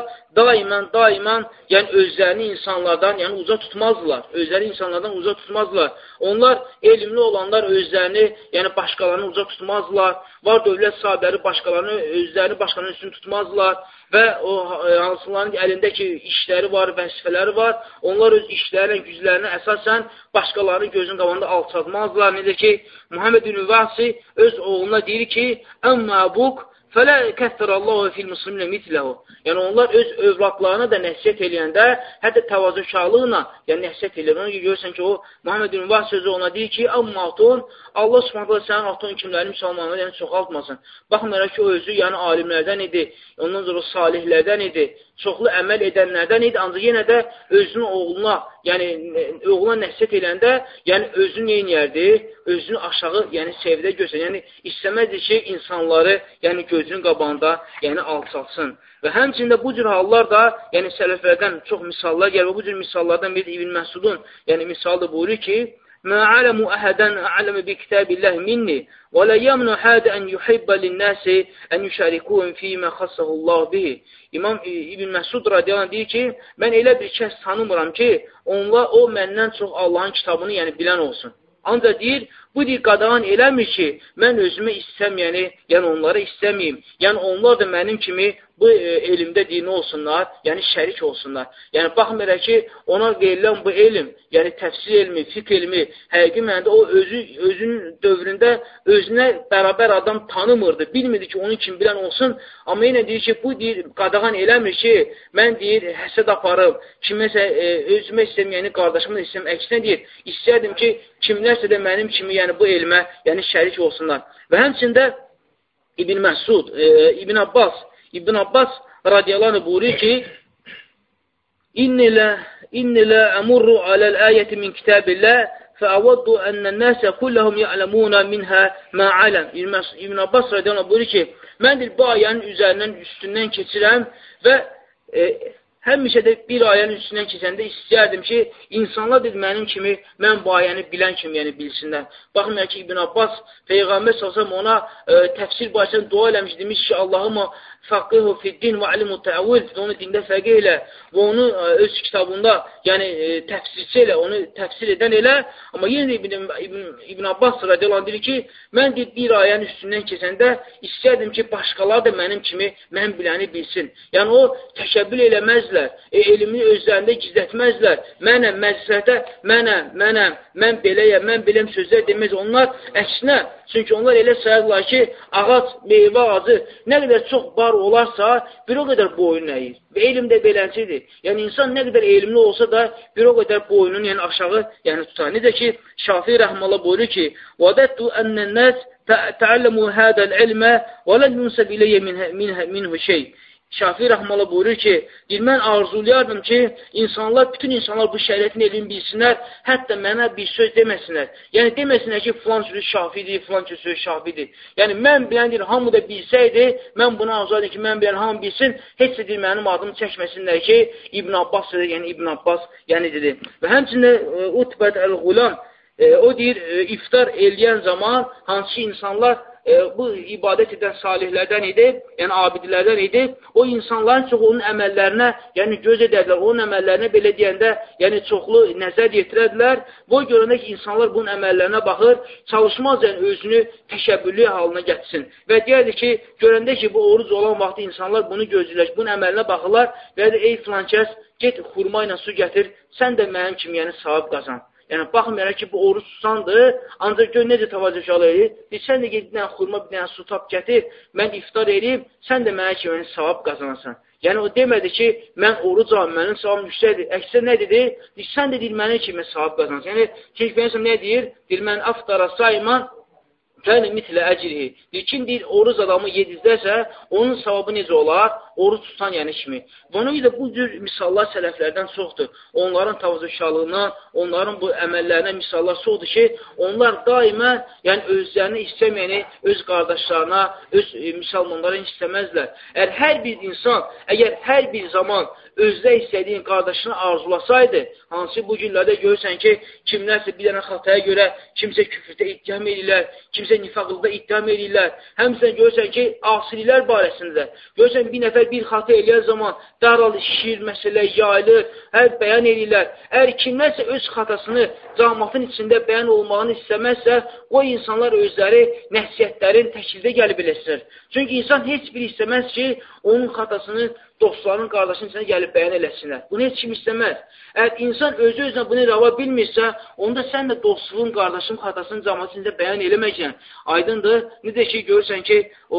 Speaker 1: daimən, yəni özlərini insanlardan, yəni uzaq tutmazdılar. Özləri insanlardan uzaq tutmazdılar. Onlar elmli olanlar özlərini, yəni başqalarını uzaq tutmazdılar. Var dövlət sahibləri özlərini başqalarının üstünü tutmazdılar və o hansıların əlindəki işləri var, vəzifələri var. Onlar öz işlərinə, güclərinə əsasən başqalarının gözün qabağında alçaltmazdılar. Necə ki, Muhammed ibn Vahsi öz oğluna deyir ki, əmmə buk fələ kəthərəllahu fil musliminə mitləhu. Yəni, onlar öz övladlarına da nəsiyyət eləyəndə, hətta təvazökarlığına, yəni nəsiyyət eləyər. Ona görürsən ki, o, Muhammed ibn Vahs sözü ona deyir ki, amma atun, Allah subhanətlə sənin atun kimləri müsəlmanları yəni çoxaltmasın. Baxmayaraq ki, o özü, yəni alimlərdən idi, ondan sonra salihlərdən idi, çoxlu əməl edənlərdən idi, ancaq yenə də özünün oğluna, yəni oğluna nəsiyyət eləyəndə, yəni özünü neynəyərdi? Özünü aşağı, yəni sevdə göstər. Yəni istəməzdir ki, insanları, yəni gözünün qabağında, yəni alçalsın. Və həmçində bu cür hallar da, yəni sələflərdən çox misallar gəlir və bu cür misallardan biri İbn Məsudun, yəni misalda buyurur ki, مَا عَلَمُ أَحَدًا أَعْلَمَ بِكِتَابِ اللَّهِ مِنِّي وَلَا يَمْنُ حَادَ أَنْ يُحِبَّ لِلنَّاسِ أَنْ يُشَارِكُهُمْ فِي مَا خَصَّهُ اللَّهُ بِهِ. İmam İbn Məsud radiyallahu anh deyir ki, mən elə bir kəs tanımıram ki, onlar o məndən çox Allahın kitabını yəni bilən olsun. Ancaq deyir, bu deyir, qadağan eləmir ki, mən özümə istəməyəni, yəni onlara istəməyim. Yəni onlar da mənim kimi bu elmdə dini olsunlar, yəni şərik olsunlar. Yəni baxmayaraq ki, ona verilən bu elm, yəni təfsir elmi, fiqh elmi, həqiqi mənada o özünün dövründə özünə bərabər adam tanımırdı, bilmirdi ki, onun kim bilən olsun. Amma yenə deyir ki, bu deyir, qadağan eləmir ki, mən deyir, həsəd aparım, kiməsə özümə istəməyəni qardaşımı da istəyəm, əksinə deyir, istəyərdim ki, kimlərsə də mənim kimi yəni bu elmə, yəni şərik olsunlar. Və həmçində İbn Məsud, İbn Abbas radiyallahu anh buyurur ki, İnni lə əmurru aləl-əyəti min kitabillah fəəvəddu ənən nəsə kulləhum ya'ləmunə minhə mə aləm. İbn Abbas radiyallahu anh buyurur ki, mən bu ayənin üzərindən üstündən keçirəm və həmişə də bir ayənin üstündən keçəndə istəyərdim ki, insanlar dedi mənim kimi, mən bu ayəni bilən kimi yəni bilsinlər. Baxmayaq ki, İbn Abbas Peyğəmbər s.ə.v ona təfsir barəsində dua eləmiş, demiş ki, Allahımı Faqihu fiddin və alimu təvil, onu dində fəqih elə və onu öz kitabında, yəni təfsirçi elə, onu təfsir edən elə. Amma yenə İbn Abbas radiyallahu anh deyir ki, mən bir ayənin üstündən keçəndə istərdim ki, başqalar da mənim kimi mən biləni bilsin. Yəni o təşəbbül eləməzlər, elmini özlərində gizlətməzlər. Mənəm, məclislərdə mən beləyəm, mən beləm sözlər deməz. Onlar əksinə, çünki onlar elə sayarlar ki, ağac, meyvə ağacı nə qədər çox bar olarsa, bir o qədər boyun əyir. Və elm də beləncidir. Yəni, insan nə qədər elmli olsa da, bir o qədər boyunun aşağı tutar. Necə ki, Şafii rəhməllah buyurur ki, وَدَدْتُ أَنَّ النَّاسِ تَعَلَّمُوا هَذَا الْعِلْمَ وَلَنْ يُنْسَبْ إِلَيَّ مِنْهُ شَيْءٍ Şafii rəhməllah buyurur ki, mən arzulayardım ki, bütün insanlar bu şəriətin elmini bilsinlər, hətta mənə bir söz deməsinlər. Yəni, deməsinlər ki, filan sözü Şafiidir, filan sözü Şafiidir. Yəni, mən biləndir, hamı da bilsəydi, mən buna arzulayardım ki, mən bilən hamı bilsin, heç də mənim adımı çəkməsinlər ki, İbn Abbas dedi. Və həmçində Utbət Əl-Qulam, o deyir, iftar eləyən zaman hansı insanlar bu ibadət edən salihlərdən idi, yəni abidlərdən idi, o insanların çox onun əməllərinə, yəni göz edədilər, onun əməllərinə belə deyəndə, yəni çoxlu nəzər yetirədilər. Bu görəndə ki, insanlar bunun əməllərinə baxır, çalışmaz yəni özünü təşəbbüllü halına gətirsin. Və deyərdi ki, görəndə ki, bu oruc olan vaxtı insanlar bunu gözləyirlər, bunun əməlinə baxırlar və də ey filan kəs, get xurma ilə su gətir, sən də mənim kimi yəni savab qazan. Yəni, baxmayaraq ki, bu oruç tutandır, ancaq gör necə tavacıqalı edir. Sən də ged, bir dənə xurma, bir dənə su tap gətir, mən iftar edeyim, sən də mənə kimi savab qazanasan. Yəni, o demədi ki, mən orucam, mənim savabım yüksəkdir. Əksər nə dedi? Sən də deyil, mənə kimi savab qazanasan. Yəni, Şeyh nə deyir? Deyir, mən aftara sayman, Kəni mitlə əcrihi. Kim deyir, oruc adamı yedizlərsə, onun savabı necə olar? Oruc tutan yəni kimi. Buna görə bu cür misallar sələflərdən çoxdur. Onların tavazöşalığından, onların bu əməllərinə misallar çoxdur ki, onlar daimə yəni özlərini istəməyəni öz qardaşlarına, öz müsəlmanlara istəməzlər. Əgər hər bir zaman özdə istədiyin qardaşını arzulasaydı, hansı bu günlərdə görürsən ki, kimlərsə bir dənə xataya görə kimsə küfrdə ittiham edirlər, kimsə nifaqlıqda ittiham edirlər. Həmçinin görürsən ki, asiliklər barəsində. Görürsən bir nəfər bir xata eləyən zaman dərhal şiir, məsələ, yayılır, bəyan edirlər. Əgər kimlərsə öz xatasını cəmaatın içində bəyan olmağını istəməzsə, o insanlar özləri nəsiyyətlərin təkildə gəlib eləsinlər. Çünki insan heç bir istəməz ki, onun xatasını dostlarının, qardaşının içində gəlib bəyan eləsinlər. Bunu heç kim istəməz. Əgər insan özü-özünə bunu rava bilmirsə, onda sən də dostluğun, qardaşın xatasını cəmaatın içində bəyan eləməklə aydındır. Necə ki, görürsən ki, o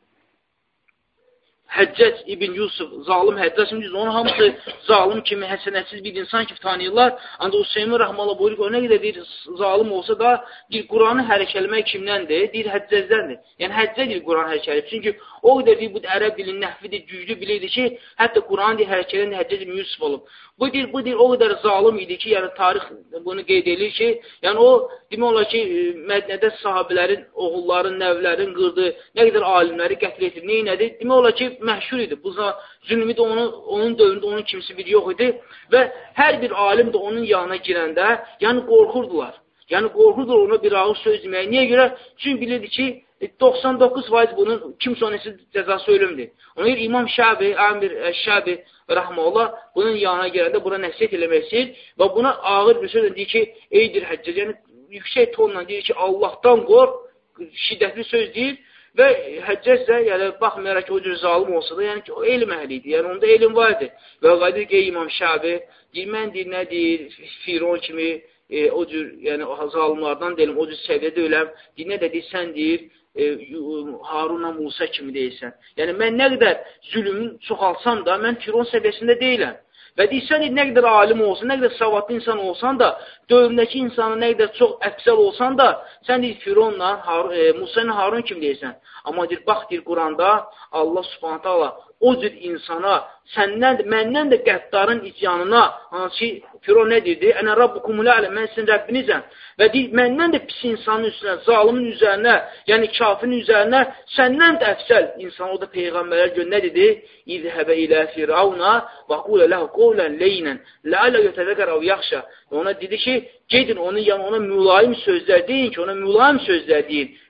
Speaker 1: Həccac ibn Yusuf, zalim Həccac ibn Yusuf, onun hamısı zalim kimi, həsənətsiz bir insan kimi tanıyırlar. Ancaq Hüseymin Rəhmələ buyurur ki, o nə qədər deyir, zalim olsa da, deyir, Quranı hərəkələmək kimdəndir? Deyir, Həccəcdəndir. Yəni, Həccə deyir, Quran hərəkəlib. Çünki o qədər deyir, bu ərəb dilinin nəhvidir, güclü bilirdi ki, hətta Quranı deyir, hərəkələn Həccac ibn Yusuf olub. Bu deyir, o qədər zalim idi ki, yəni tarix bunu qeyd edir ki, yəni o, demək olar ki, Mədinədə sahabilərin, oğulların, nəvlərin qırdı, nə qədər alimləri qətl etir, neynədir? Demək olar ki, məşhur idi. Bu zülmü də onun dövründə onun kimisi bir yox idi və hər bir alim də onun yanına girəndə, yəni qorxurdular. Yəni qorxurdular ona bir ağır söz deməyə. Niyə görə? Çünki bilirdi ki, 99% bunun kimsə onun cəzası ölümdür. Ona görə İmam Şəbi, Əmir Şəbi rəhməllah bunun yanına girəndə buna nəsiyyət eləmək istəyir və buna ağır bir sözlə deyir ki, eydir Həccac, yəni yüksək tonla deyir ki, Allahdan qorx, şiddətli söz deyir. Və Həccac də, yəni, baxmayaraq ki, o cür zalim olsa da, yəni ki, o elm əhlidir, yəni onda elm var idi. Və qaydır ki, İmam Şəbi, deyir, mən deyir, nə deyir, Firon kimi, o cür, yəni, zalimlardan deyiləm, o cür səviyyədə öləm, deyir, nə də deyir, sən deyir, Harunla Musa kimi deyirsən. Yəni, mən nə qədər zülümün çoxalsam da, mən Firon səviyyəsində deyiləm. Və deyirsən, nə qədər alim olsan, nə qədər savadlı insan olsan da, dövründəki insanı nə qədər çox əfsəl olsan da, sən deyir, Fironla, Musa ilə Harun kimi deyirsən. Amma deyir, bax, deyir, Quranda Allah subhanətə Allah o cür insana, məndən də qəddarın isyanına, hansı Firon nə deyirdi? Ənə Rabbukumul Ələ, mən sizin Rəbbinizəm. Və deyir, məndən də pis insanın üstünə, zalimin üzərinə, yəni kafirin üzərinə, səndən də əfsəl insan, o da Peyğəmbərlər gör, nə dedi? İzhəbə ilə Firavuna və qulə ləhu qovlən leynən, ləalə yətəvəqər av yaxşa. Ona dedi ki, gedin onun yanına, ona mülayim sözlər deyin ki, ona mülayim sözlər deyin.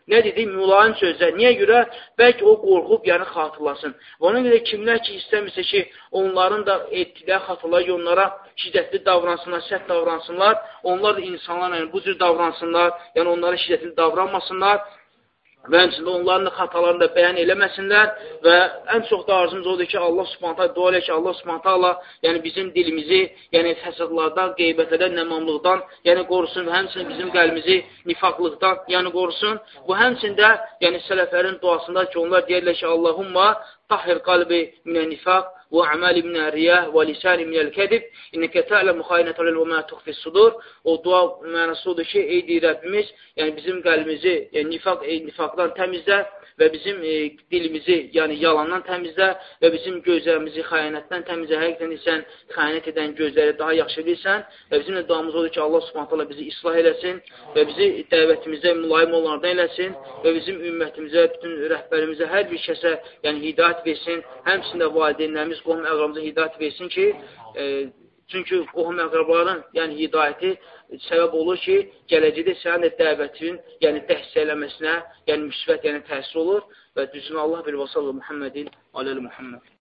Speaker 1: nə dedik, mülayim sözlər. Niyə görə? Bəlkə o qorxub, yəni xatırlasın. Ona görə kimlər ki, istəmirsə ki, onların da etdikləri xatırlar, onlara şiddətli davransınlar, sərt davransınlar, onlar da insanlarla yəni, bu cür davransınlar, yəni onlara şiddətli davranmasınlar və həmçində onların da xatalarını da bəyan eləməsinlər və ən çox da arzumuz odur ki, Allah subhanətə dua elə ki, Allah subhanətə yəni bizim dilimizi, yəni fəsadlardan, qeybətlərdən, nəmamlıqdan, yəni qorusun və həmçinin bizim qəlbimizi nifaqlıqdan, yəni qorusun. Bu həmçində, yəni sələflərin duasında ki, onlar deyirlər ki, Allahumma tahhir qalbi minə nifaq və əməli minə riyah və lisani minəl kədib innəkə tə'ləmu xaynətəl və mə tuxfis sudur. O dua mənası odur ki, ey deyir Rəbbimiz, yəni bizim qəlbimizi yəni nifaqdan təmizlə və bizim dilimizi yəni yalandan təmizlə və bizim gözlərimizi xəyanətdən təmizlə. Həqiqətən sən xəyanət edən gözləri daha yaxşı bilirsən və bizim də duamız odur ki, Allah Subhanahu bizi islah eləsin və bizi dəvətimizə mülayim olanlardan eləsin və bizim ümmətimizə, bütün rəhbərimizə, hər bir kəsə yəni hidayət versin. Həmçində valideynlərimiz, qohum əqrabımıza hidayət versin ki, çünki qohum əqrabaların yəni hidayəti səbəb olur ki, gələcəkdə sənin də dəvətinin yəni dəstəkləməsinə, yəni müsbət yəni təsir olur və düzünü Allah bilir və sallallahu Muhammedin aləli Muhammed.